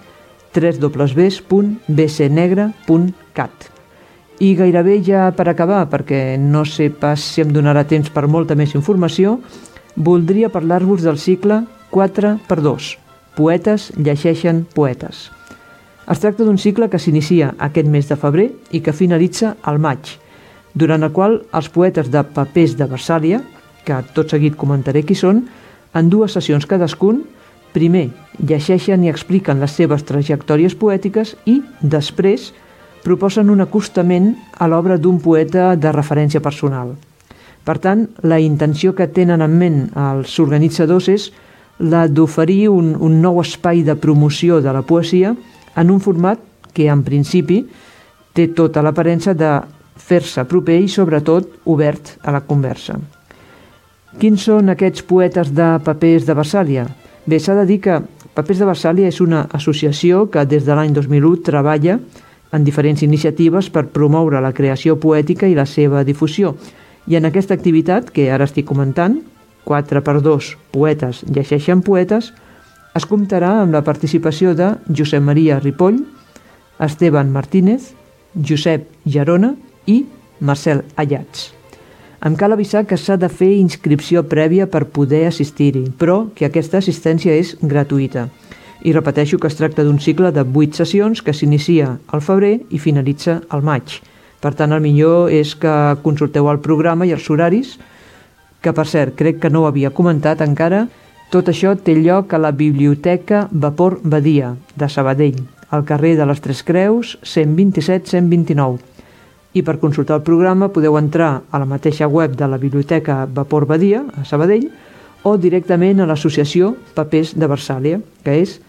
www.bcnegre.cat. I gairebé ja per acabar, perquè no sé pas si em donarà temps per molta més informació, voldria parlar-vos del cicle 4x2, Poetes llegeixen poetes. Es tracta d'un cicle que s'inicia aquest mes de febrer i que finalitza al maig, durant el qual els poetes de Papers de Versàlia, que tot seguit comentaré qui són, en dues sessions cadascun, primer llegeixen i expliquen les seves trajectòries poètiques i, després, proposen un acostament a l'obra d'un poeta de referència personal. Per tant, la intenció que tenen en ment els organitzadors és la d'oferir un nou espai de promoció de la poesia en un format que, en principi, té tota l'aparença de fer-se proper i, sobretot, obert a la conversa. Quins són aquests poetes de Papers de Versàlia? Bé, s'ha de dir que Papers de Versàlia és una associació que des de l'any 2001 treballa en diferents iniciatives per promoure la creació poètica i la seva difusió. I en aquesta activitat, que ara estic comentant, 4x2 Poetes llegeixen poetes, es comptarà amb la participació de Josep Maria Ripoll, Esteban Martínez, Josep Gerona i Marcel Ayats. Em cal avisar que s'ha de fer inscripció prèvia per poder assistir-hi, però que aquesta assistència és gratuïta. I repeteixo que es tracta d'un cicle de 8 sessions que s'inicia al febrer i finalitza al maig. Per tant, el millor és que consulteu el programa i els horaris, que per cert, crec que no ho havia comentat encara. Tot això té lloc a la Biblioteca Vapor Badia de Sabadell, al carrer de les Tres Creus, 127-129. I per consultar el programa podeu entrar a la mateixa web de la Biblioteca Vapor Badia, a Sabadell, o directament a l'associació Papers de Versàlia, que és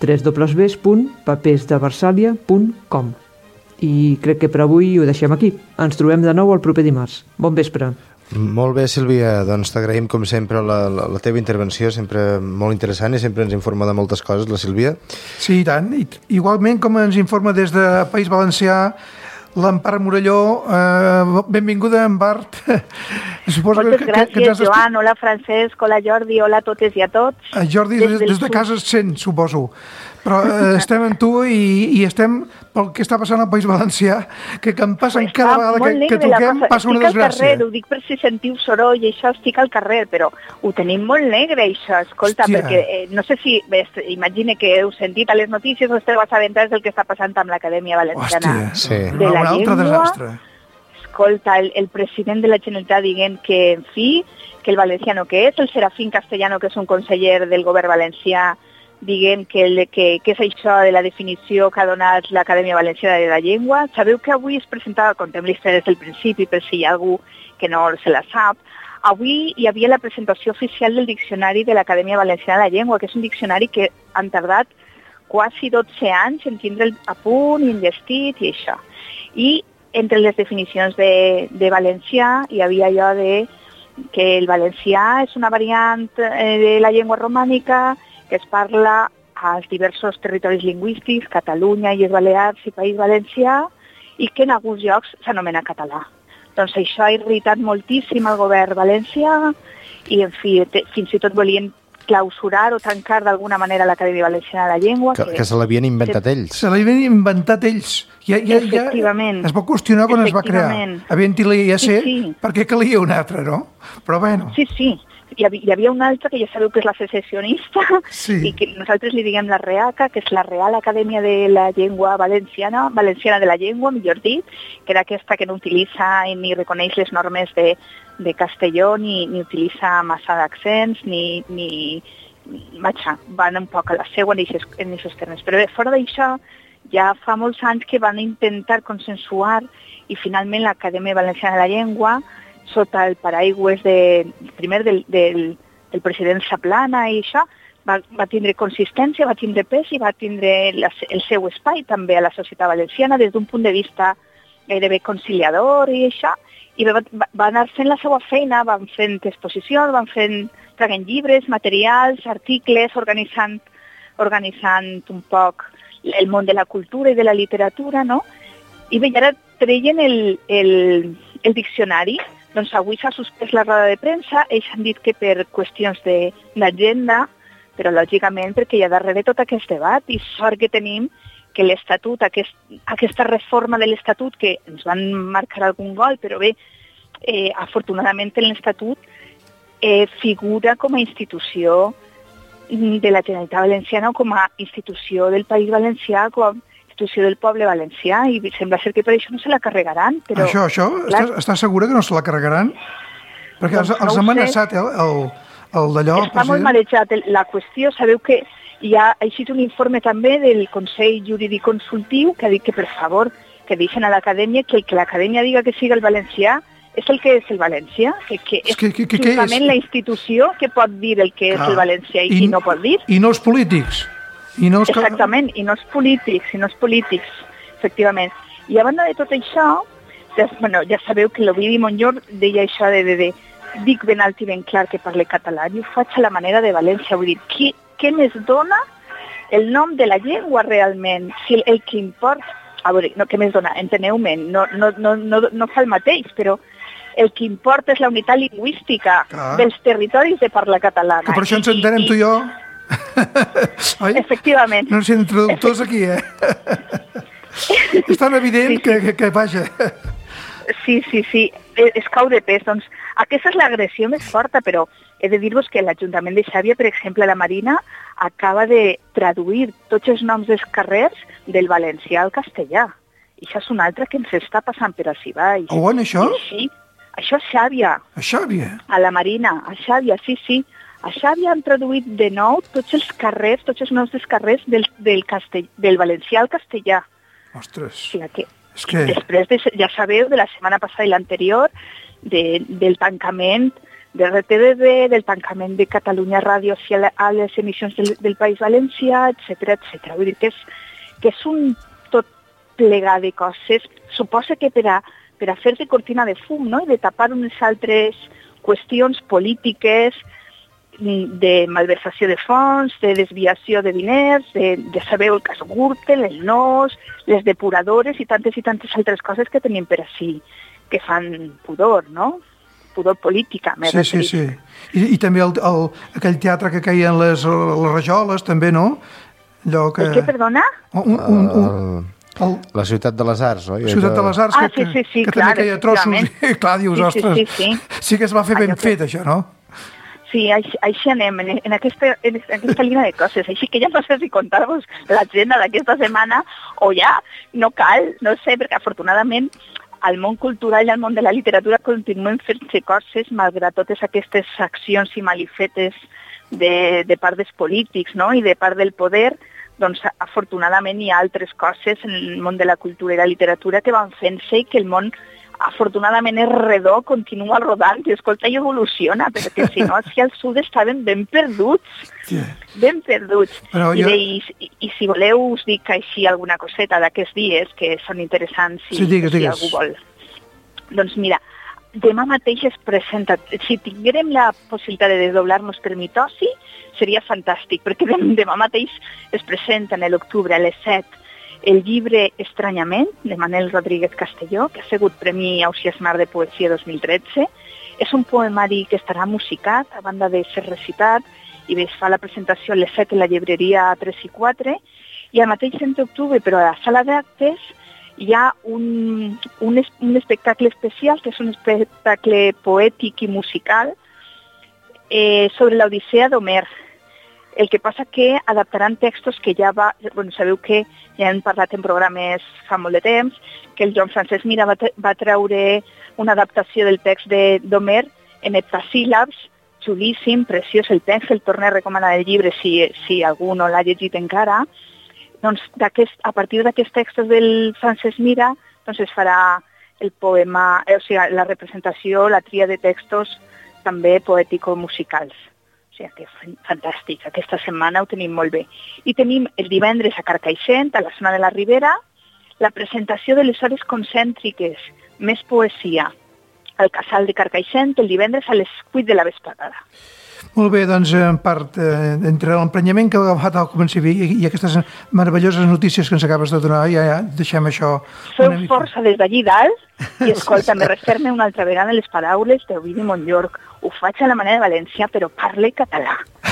www.papersdeversalia.com. I crec que per avui ho deixem aquí. Ens trobem de nou el proper dimarts. Bon vespre. Molt bé, Sílvia, doncs t'agraïm com sempre la teva intervenció, sempre molt interessant i sempre ens informa de moltes coses, la Sílvia. Sí, i tant. Igualment, com ens informa des de País Valencià l'Empar Morelló, benvinguda, Empar. Moltes gràcies, Joan. Hola, Francesc. Hola, Jordi. Hola a totes i a tots. Jordi, des de casa es sent, suposo. Però estem amb tu i estem pel que està passant al País Valencià, que em passen cada vegada que toquem passa una desgràcia. Estic al carrer, ho dic per si sentiu soroll i això, estic al carrer, però ho tenim molt negre, això, escolta, perquè no sé si, imagine que heu sentit a les notícies o esteu assabentats del que està passant amb l'Acadèmia Valenciana de la Llengua. Desastre. Escolta, el president de la Generalitat dient que, en fi, que el valenciano que és, el Serafín Castellano, que és un conseller del govern valencià, dient que és això de la definició que ha donat l'Acadèmia Valenciana de la Llengua. Sabeu que avui es presentava, contem l'història des del principi, per si hi ha algú que no se la sap, avui hi havia la presentació oficial del Diccionari de l'Acadèmia Valenciana de la Llengua, que és un diccionari que han tardat quasi 12 anys en tindre'l a punt i enllestit i això. I entre les definicions de valencià hi havia allò de que el valencià és una variant de la llengua romànica que es parla als diversos territoris lingüístics, Catalunya, Illes Balears i País Valencià, i que en alguns llocs s'anomena català. Doncs això ha irritat moltíssim el govern valencià i, en fi, fins i tot volien clausurar o tancar d'alguna manera l'Acadèmia Valenciana de la Llengua. Que se l'havien inventat ells. Se l'havien inventat ells. Efectivament. Es va qüestionar quan es va crear. Havent-hi ja sé per què calia un altre, no? Però bueno. Sí. Hi havia un altre que ja sabeu que és la secessionista i que nosaltres li diguem la REACA, que és la Real Acadèmia de la Llengua Valenciana de la Llengua, millor dit, que era aquesta que no utilitza ni reconeix les normes de castelló, ni utilitza massa d'accents, van un poc a la seva en aquests termes. Però bé, fora d'això, ja fa molts anys que van intentar consensuar i finalment l'Acadèmia Valenciana de la Llengua, sota el paraigües primer del president Zaplana i això, va tindre consistència, va tindre pes i va tindre el seu espai també a la societat valenciana des d'un punt de vista gairebé conciliador i això, i va anar fent la seva feina, van fent exposicions, traient llibres, materials, articles, organitzant un poc el món de la cultura i de la literatura, no? I bé, ara treien el diccionari. Doncs avui s'ha suspès la roda de premsa, ells han dit que per qüestions d'agenda, però lògicament perquè hi ha darrere tot aquest debat i sort que tenim que l'Estatut, aquesta reforma de l'Estatut, que ens van marcar algun gol, però bé, afortunadament en l'Estatut figura com a institució de la Generalitat Valenciana o com a institució del País Valencià, com a institució del poble valencià, i sembla ser que per això no se la carregaran. Però, això? Estàs segura que no se la carregaran? Perquè els ha amenaçat el d'allò... Està molt marejat la qüestió. Sabeu que hi ha eixit un informe també del Consell Jurídic Consultiu que ha dit que, per favor, que deixen a l'Acadèmia que el que l'Acadèmia diga que sigui el valencià és el que és el valencià, que és justament la institució que pot dir el que és el valencià i qui no pot dir. I no els polítics. Exactament, i no els polítics, efectivament. I a banda de tot això, ja sabeu que l'Ovidi Montllor deia això de dic ben alt i ben clar que parle català, i ho faig a la manera de València, vull dir, què més dona el nom de la llengua realment? Si el que importa, a veure, no, què més dona? Enteneu-me, no fa el mateix, però el que importa és la unitat lingüística dels territoris de parla catalana. Que per això ens entenem tu i jo. Efectivament. No ens traductors aquí, És tan evident que vaja. Sí, es cau de pes. Doncs aquesta és l'agressió més forta, però he de dir-vos que l'Ajuntament de Xàbia, per exemple, la Marina, acaba de traduir tots els noms dels carrers del valencià al castellà. I això és una altra que ens està passant per ací baix. On, això? Sí, això a Xàbia. A Xàbia? A la Marina, a Xàbia, sí. A Xàbia han traduït de nou tots els noms dels carrers del valencià al castellà. Ostres. O sigui que després, ja sabeu, de la setmana passada i l'anterior, del tancament de RTBB, del tancament de Catalunya Ràdio a les emissions del País Valencià, etc. Vull dir que és un tot plegat de coses. Suposa que per a fer de cortina de fum, no?, i de tapar unes altres qüestions polítiques, de malversació de fons, de desviació de diners, ja sabeu, el cas Gürtel, el NOS, les depuradores i tantes altres coses que tenim per ací, que fan pudor, no? Pudor política. Sí. I també aquell teatre que queien les rajoles, també, no? Allò que... El què, perdona? La ciutat de les arts, oi? Ciutat de les arts, sí, que clar, també queia trossos. I clar, dius, ostres, sí que es va fer ben fet, això, no? Sí, així anem, en aquesta línia de coses. Així que ja no sé si contar-vos l'agenda d'aquesta setmana o ja no cal, no sé, perquè afortunadament al món cultural i al món de la literatura continuen fent-se coses malgrat totes aquestes accions i malifetes de part dels polítics, no? I de part del poder. Doncs afortunadament hi ha altres coses en el món de la cultura i la literatura que van fent-se i que el món afortunadament és redó, continua rodant i escolta, i evoluciona, perquè si no, si al sud estaven ben perduts, ben perduts. I si voleu us dic així alguna coseta d'aquests dies que són interessants si algú vol. Doncs mira, demà mateix es presenta, si tinguérem la possibilitat de desdoblar-nos per mitosi, seria fantàstic, perquè demà mateix es presenta en l'octubre a les 7 el llibre Estranyament, de Manel Rodríguez Castelló, que ha sigut Premi Ausiàs Marc de Poesia 2013. És un poemari que estarà musicat, a banda de ser recitat, i es fa la presentació a les 7 en la llibreria 3 i 4, i al mateix 100 d'octubre, però a la sala d'actes, hi ha un espectacle especial, que és un espectacle poètic i musical, sobre l'Odissea d'Homer. El que passa que adaptaran textos que ja sabeu que ja hem parlat en programes fa molt de temps, que el Joan Francesc Mira va treure una adaptació del text d'Homer en heptasíl·labs, xulíssim, preciós el text, el torna a recomanar el llibre si algú no l'ha llegit encara. Doncs a partir d'aquests textos del Francesc Mira doncs es farà el poema, o sigui, la representació, la tria de textos també poètico-musicals. O sigui, que fantàstic. Aquesta setmana ho tenim molt bé. I tenim el divendres a Carcaixent, a la zona de la Ribera, la presentació de les hores concèntriques, més poesia, al Casal de Carcaixent, el divendres a les 8 de la vesprada. Molt bé, doncs en part, entre l'emprenyament que ha agafat al començament i aquestes meravelloses notícies que ens acabes de donar, ja deixem això... Feu força des d'allí dalt i, escolta, me referme una altra vegada les paraules d'Ovidi Montllorc. Ho faig a la manera valencià, però parle català.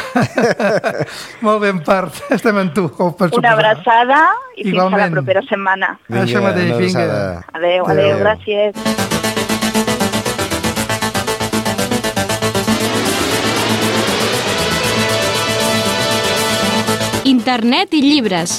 Molt bé, en part, estem amb tu. Una abraçada i fins a la propera setmana. Això mateix, vinga. Adéu, gràcies. Internet i llibres.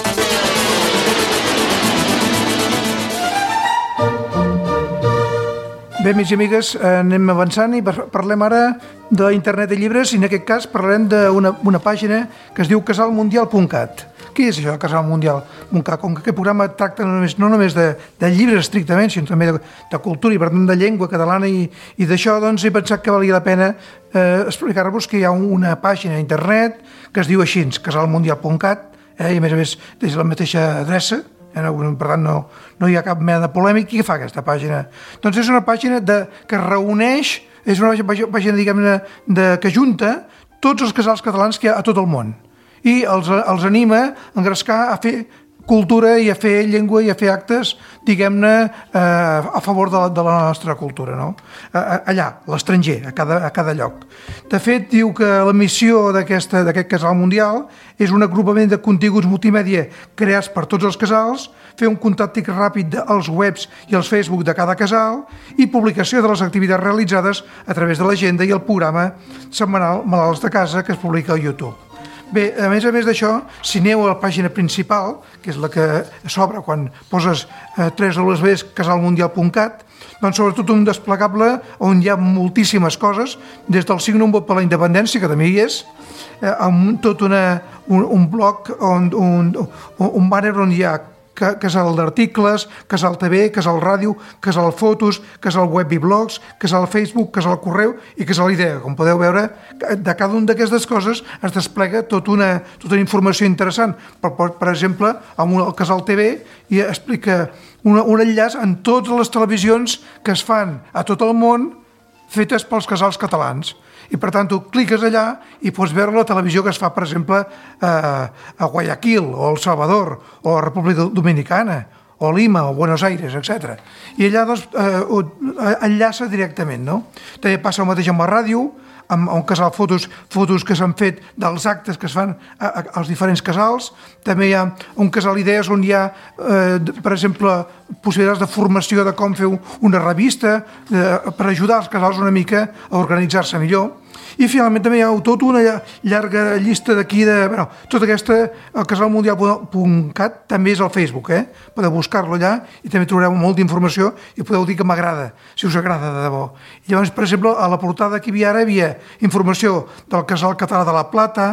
Bé, amics i amigues, anem avançant i parlem ara d'internet i llibres, i en aquest cas parlarem d'una pàgina que es diu casalmundial.cat. Què és això, casalmundial.cat? Com que aquest programa tracta no només de llibres estrictament, sinó també de cultura i per tant de llengua catalana i d'això, doncs he pensat que valia la pena explicar-vos que hi ha una pàgina a internet que es diu així, casalmundial.cat, i a més des de la mateixa adreça, per tant no hi ha cap mena de polèmica. I què fa aquesta pàgina? Doncs és una pàgina que reuneix, és una pàgina, diguem-ne, que junta tots els casals catalans que hi ha a tot el món i els anima a engrescar a fer cultura i a fer llengua i a fer actes, diguem-ne, a favor de la nostra cultura, no? Allà, a l'estranger, a cada lloc. De fet, diu que la missió d'aquest casal mundial és un agrupament de continguts multimèdia creats per tots els casals, fer un contacte ràpid als webs i als Facebook de cada casal i publicació de les activitats realitzades a través de l'agenda i el programa setmanal Malalts de Casa que es publica a YouTube. Bé, a més d'això, si aneu a la pàgina principal, que és la que s'obre quan poses www.casalmundial.cat, doncs sobretot un desplegable on hi ha moltíssimes coses, des del signe un vot per la independència, que també hi és, amb tot un blog, un banner on hi ha casal d'articles, casal TV, casal ràdio, casal fotos, casal web i blogs, casal Facebook, casal correu i casal idea. Com podeu veure, de cada una d'aquestes coses es desplega tota una informació interessant. Per exemple, amb el casal TV hi explica un enllaç en totes les televisions que es fan a tot el món fetes pels casals catalans. I per tant tu cliques allà i pots veure la televisió que es fa, per exemple, a Guayaquil o El Salvador o a República Dominicana o Lima o Buenos Aires, etc. I allà doncs enllaça directament, no? També passa el mateix amb la ràdio, amb un casal fotos que s'han fet dels actes que es fan als diferents casals. També hi ha un casal idees on hi ha, per exemple, possibilitats de formació de com fer una revista per ajudar els casals una mica a organitzar-se millor. I finalment també hi ha tota una llarga llista d'aquí tot aquesta, el casalmundial.cat també és al Facebook, podeu buscar-lo allà i també trobareu molta informació i podeu dir que m'agrada, si us agrada de debò. I llavors, per exemple, a la portada que hi havia informació del Casal Català de la Plata,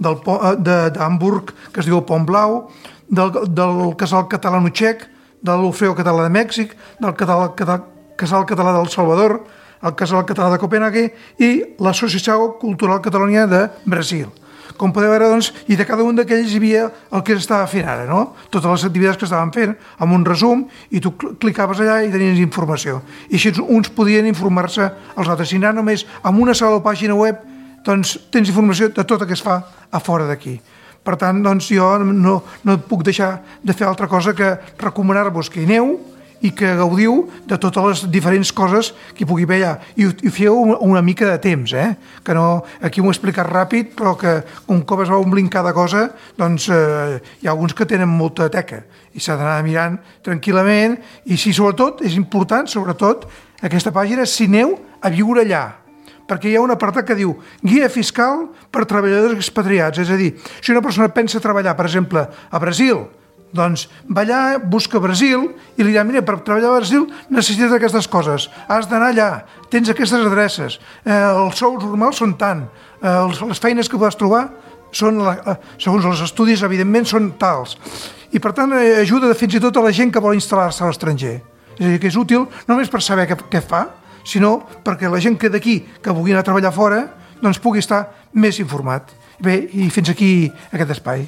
d'Hamburg, que es diu Pont Blau, del Casal Català Txec, de l'Orfeo Català de Mèxic, del Casal Català del Salvador, el Casal Català de Copenhague i l'Associació Cultural Catalunya de Brasil. Com podeu veure, doncs, i de cada un d'aquells hi havia el que estava fent ara, no? Totes les activitats que estaven fent, amb un resum, i tu clicaves allà i tenies informació. I així uns podien informar-se als altres. Si anar només amb una sola pàgina web, doncs tens informació de tot el que es fa a fora d'aquí. Per tant, doncs, jo no puc deixar de fer altra cosa que recomanar-vos que hi aneu i que gaudiu de totes les diferents coses que hi pugui haver allà. I feu una mica de temps, que no, aquí m'ho he explicat ràpid, però que un cop es va omblint cada cosa, doncs hi ha alguns que tenen molta teca i s'ha d'anar mirant tranquil·lament i si sobretot, és important, sobretot, aquesta pàgina, si aneu a viure allà, perquè hi ha un apartat que diu guia fiscal per treballadors expatriats, és a dir, si una persona pensa treballar, per exemple, a Brasil, doncs va allà, busca Brasil i li dirà, mira, per treballar a Brasil necessites aquestes coses, has d'anar allà, tens aquestes adreces, els sous normals són tant, les feines que podes trobar són, segons els estudis, evidentment, són tals. I per tant ajuda fins i tot a la gent que vol instal·lar-se a l'estranger. És a dir, que és útil no només per saber què fa, sinó perquè la gent que d'aquí, que vulgui anar a treballar fora, doncs pugui estar més informat. Bé, i fins aquí aquest espai.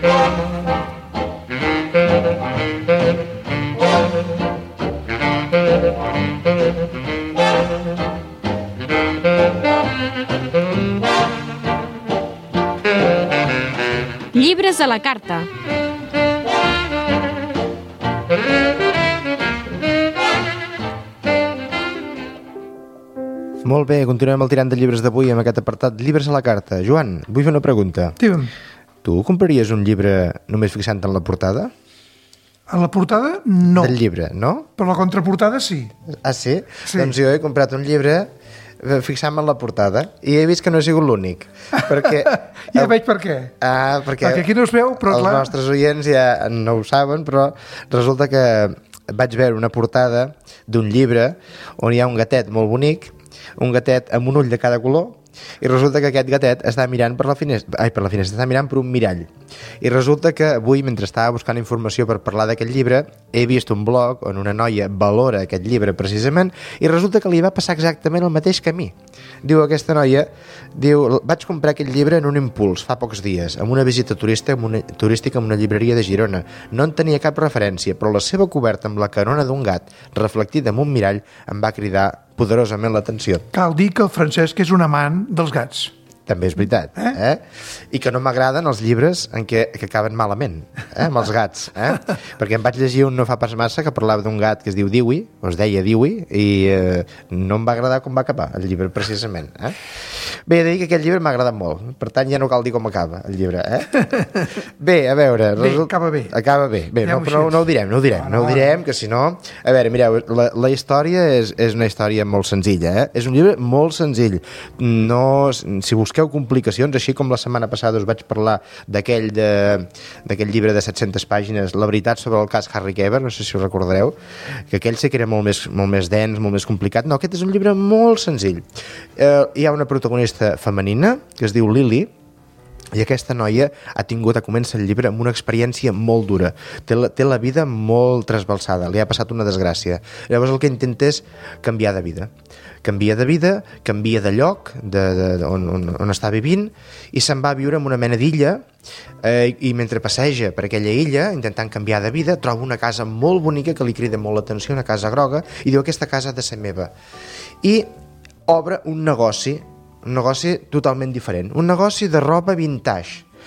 Llibres a la carta. Molt bé, continuem el tirant de llibres d'avui amb aquest apartat Llibres a la carta. Joan, vull fer una pregunta. Digue'm. Tu compraries un llibre només fixant en la portada? A la portada, no. Del llibre, no? Però la contraportada, sí. Ah, sí? Sí. Doncs jo he comprat un llibre fixant-me en la portada i he vist que no he sigut l'únic. Perquè... Ja veig per què. Perquè aquí no es veu, però els clar... Els nostres oients ja no ho saben, però resulta que vaig veure una portada d'un llibre on hi ha un gatet molt bonic, un gatet amb un ull de cada color, i resulta que aquest gatet està mirant per la finestra, està mirant per un mirall. I resulta que avui, mentre estava buscant informació per parlar d'aquest llibre, he vist un blog on una noia valora aquest llibre precisament i resulta que li va passar exactament el mateix que a mi. Diu aquesta noia, vaig comprar aquest llibre en un impuls fa pocs dies, amb una visita turística en una llibreria de Girona. No en tenia cap referència, però la seva coberta amb la canona d'un gat reflectida en un mirall em va cridar poderosament l'atenció. Cal dir que el Francesc és un amant dels gats. També és veritat. I que no m'agraden els llibres que acaben malament, amb els gats. Perquè em vaig llegir un no fa pas massa que parlava d'un gat que es diu Dewey, o es deia Dewey, i no em va agradar com va acabar el llibre, precisament. Bé, he de dir que aquest llibre m'ha agradat molt, per tant ja no cal dir com acaba el llibre. Bé, a veure... Acaba bé. Acaba bé. Bé, però no ho direm, que si no... A veure, mireu, la història és una història molt senzilla. És un llibre molt senzill. No, si busqueu complicacions, així com la setmana passada us vaig parlar d'aquell llibre de 700 pàgines, La veritat sobre el cas Harry Keber, no sé si us recordareu, que aquell sí que era molt més dens, molt més complicat. No, aquest és un llibre molt senzill. Hi ha una protagonista femenina que es diu Lily, i aquesta noia comença el llibre amb una experiència molt dura. Té la vida molt trasbalsada, li ha passat una desgràcia. Llavors el que intenta és canviar de vida. Canvia de lloc on està vivint i se'n va a viure en una mena d'illa i mentre passeja per aquella illa intentant canviar de vida troba una casa molt bonica que li crida molt l'atenció, una casa groga, i diu aquesta casa ha de ser meva. I obre un negoci totalment diferent, un negoci de roba vintage.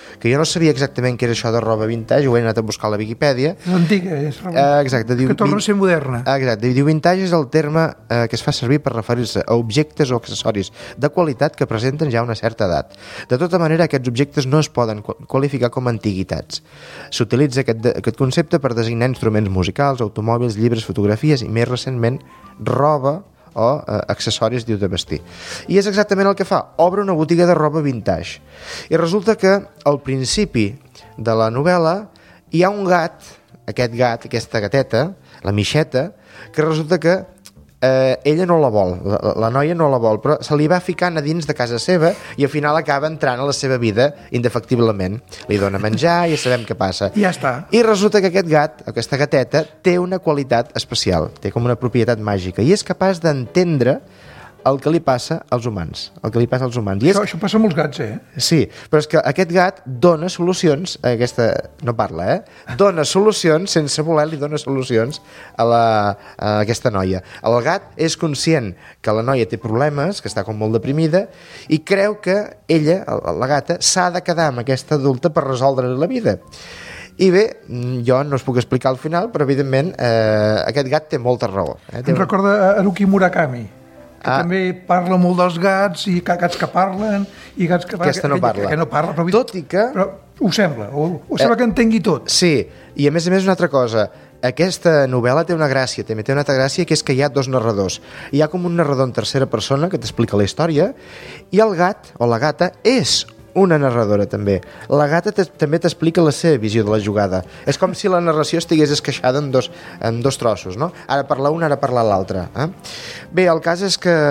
que jo no sabia exactament què era això de roba vintage, ho he anat a buscar a la Viquipèdia. És antiga, és roba exacte, que torna a ser moderna. Exacte, diu vintage és el terme que es fa servir per referir-se a objectes o accessoris de qualitat que presenten ja una certa edat. De tota manera, aquests objectes no es poden qualificar com a antiguitats. S'utilitza aquest concepte per designar instruments musicals, automòbils, llibres, fotografies i, més recentment, roba o accessoris, diu, de vestir. I és exactament el que fa, obre una botiga de roba vintage. I resulta que al principi de la novel·la hi ha un gat, aquesta gateta, la Mixeta, que resulta que ella no la vol, la noia no la vol, però se li va ficant a dins de casa seva i al final acaba entrant a la seva vida indefectiblement. Li dona menjar i ja sabem què passa. I ja està. I resulta que aquest gat, aquesta gateta, té una qualitat especial, té com una propietat màgica i és capaç d'entendre el que li passa als humans. El que li passa als humans. Això passa a molts gats, Sí, però és que aquest gat dona solucions, no parla, dona solucions, sense voler, li dona solucions a aquesta noia. El gat és conscient que la noia té problemes, que està com molt deprimida, i creu que ella, la gata, s'ha de quedar amb aquesta adulta per resoldre la vida. I bé, jo no us puc explicar al final, però evidentment aquest gat té molta raó. Em recorda Haruki Murakami, que també parla molt dels gats, i gats que parlen, i gats que... Aquesta no parla. Que no parla, però... Tot i que... Però ho sembla, ho sembla que entengui tot. Sí, i a més una altra cosa, aquesta novel·la té una gràcia, també té una altra gràcia, que és que hi ha dos narradors. Hi ha com un narrador en tercera persona que t'explica la història, i el gat, o la gata, és una narradora també. La gata també t'explica la seva visió de la jugada. És com si la narració estigués esqueixada en dos trossos, no? Ara parla un, ara parla l'altre. Bé, el cas és que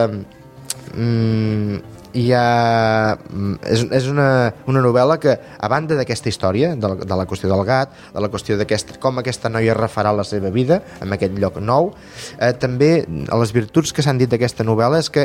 és una novel·la que, a banda d'aquesta història de la qüestió del gat, de la qüestió com aquesta noia refarà la seva vida en aquest lloc nou, també les virtuts que s'han dit d'aquesta novel·la és que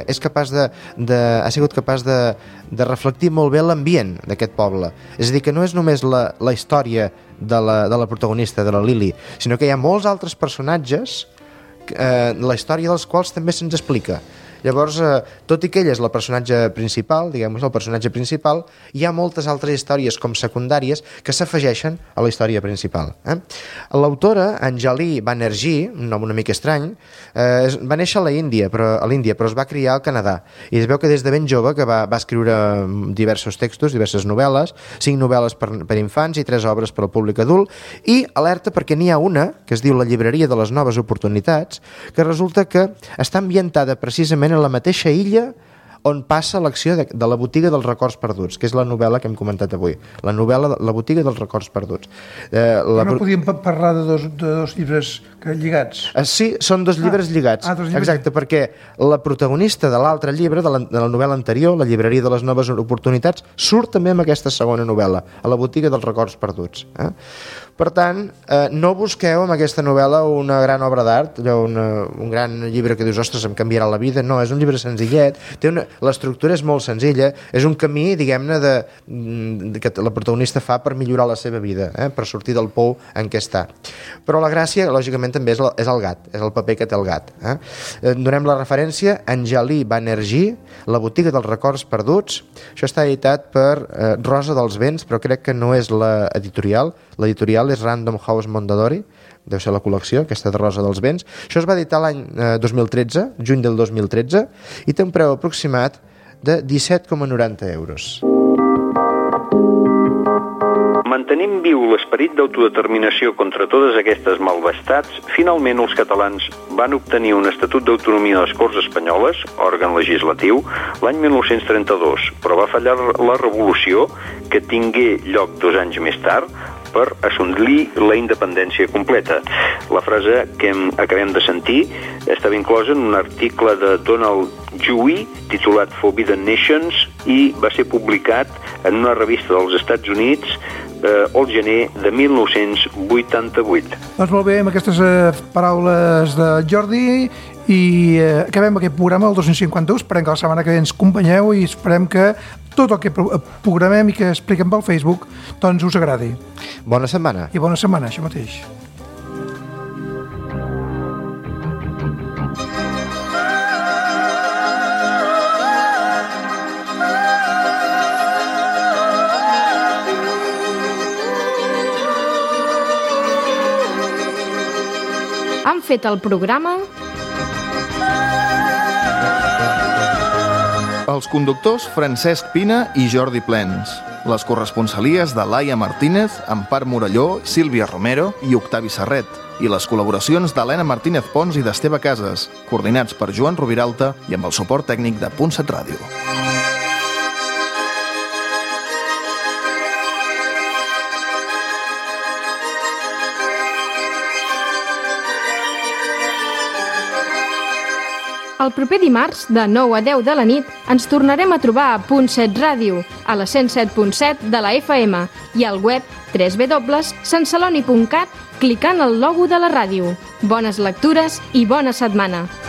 ha sigut capaç de reflectir molt bé l'ambient d'aquest poble. És a dir, que no és només la història de la protagonista, de la Lily, sinó que hi ha molts altres personatges, la història dels quals també se'ns explica. Llavors, tot i que ella és el personatge principal, el personatge principal, hi ha moltes altres històries com secundàries que s'afegeixen a la història principal. L'autora, Anjali Banerjee, un nom una mica estrany, va néixer a l'Índia, però es va criar al Canadà. I es veu que des de ben jove que va escriure diversos textos, diverses novel·les, 5 novel·les per infants i 3 obres per al públic adult, i alerta perquè n'hi ha una, que es diu La llibreria de les noves oportunitats, que resulta que està ambientada precisament a la mateixa illa on passa l'acció de la botiga dels records perduts, que és la novel·la que hem comentat avui. La novel·la La botiga dels records perduts. No podíem parlar de dos llibres lligats? Sí, són 2 llibres lligats. Exacte, perquè la protagonista de l'altre llibre, de la novel·la anterior, La llibreria de les noves oportunitats, surt també amb aquesta segona novel·la, a La botiga dels records perduts. Per tant, no busqueu amb aquesta novel·la una gran obra d'art, un gran llibre que dius, ostres, em canviarà la vida. No, és un llibre senzillet, l'estructura és molt senzilla, és un camí, diguem-ne, que la protagonista fa per millorar la seva vida, per sortir del pou en què està. Però la gràcia, lògicament, també és el gat, és el paper que té el gat. Donem la referència, Anjali Banerjee, La botiga dels records perduts. Això està editat per Rosa dels Vents, però crec que no és l'editorial. L'editorial és Random House Mondadori, deu ser la col·lecció, aquesta de Rosa dels Vents. Això es va editar l'any 2013, juny del 2013, i té un preu aproximat de 17,90 euros. Mantenint viu l'esperit d'autodeterminació contra totes aquestes malvestats, finalment els catalans van obtenir un Estatut d'Autonomia de les Corts Espanyoles, òrgan legislatiu, l'any 1932, però va fallar la revolució, que tingué lloc 2 anys més tard, per assolir la independència completa. La frase que acabem de sentir estava inclosa en un article de Donald Dewey titulat Forbidden Nations i va ser publicat en una revista dels Estats Units el gener de 1988. Doncs molt bé, amb aquestes paraules de Jordi i acabem aquest programa, el 251. Esperem que la setmana que ve ens acompanyeu i esperem que tot el que programem i que expliquem pel Facebook doncs us agradi. Bona setmana. I bona setmana, això mateix. fet el programa Els conductors Francesc Pina i Jordi Plens. Les corresponsalies de Laia Martínez, Empar Morelló, Sílvia Romero i Octavi Serret. I les col·laboracions d'Helena Martínez Pons i d'Esteve Casas, coordinats per Joan Roviralta i amb el suport tècnic de Punt7 Ràdio. El proper dimarts, de 9 a 10 de la nit, ens tornarem a trobar a Punt7 Ràdio, a la 107.7 de la FM i al web www.santceloni.cat clicant el logo de la ràdio. Bones lectures i bona setmana.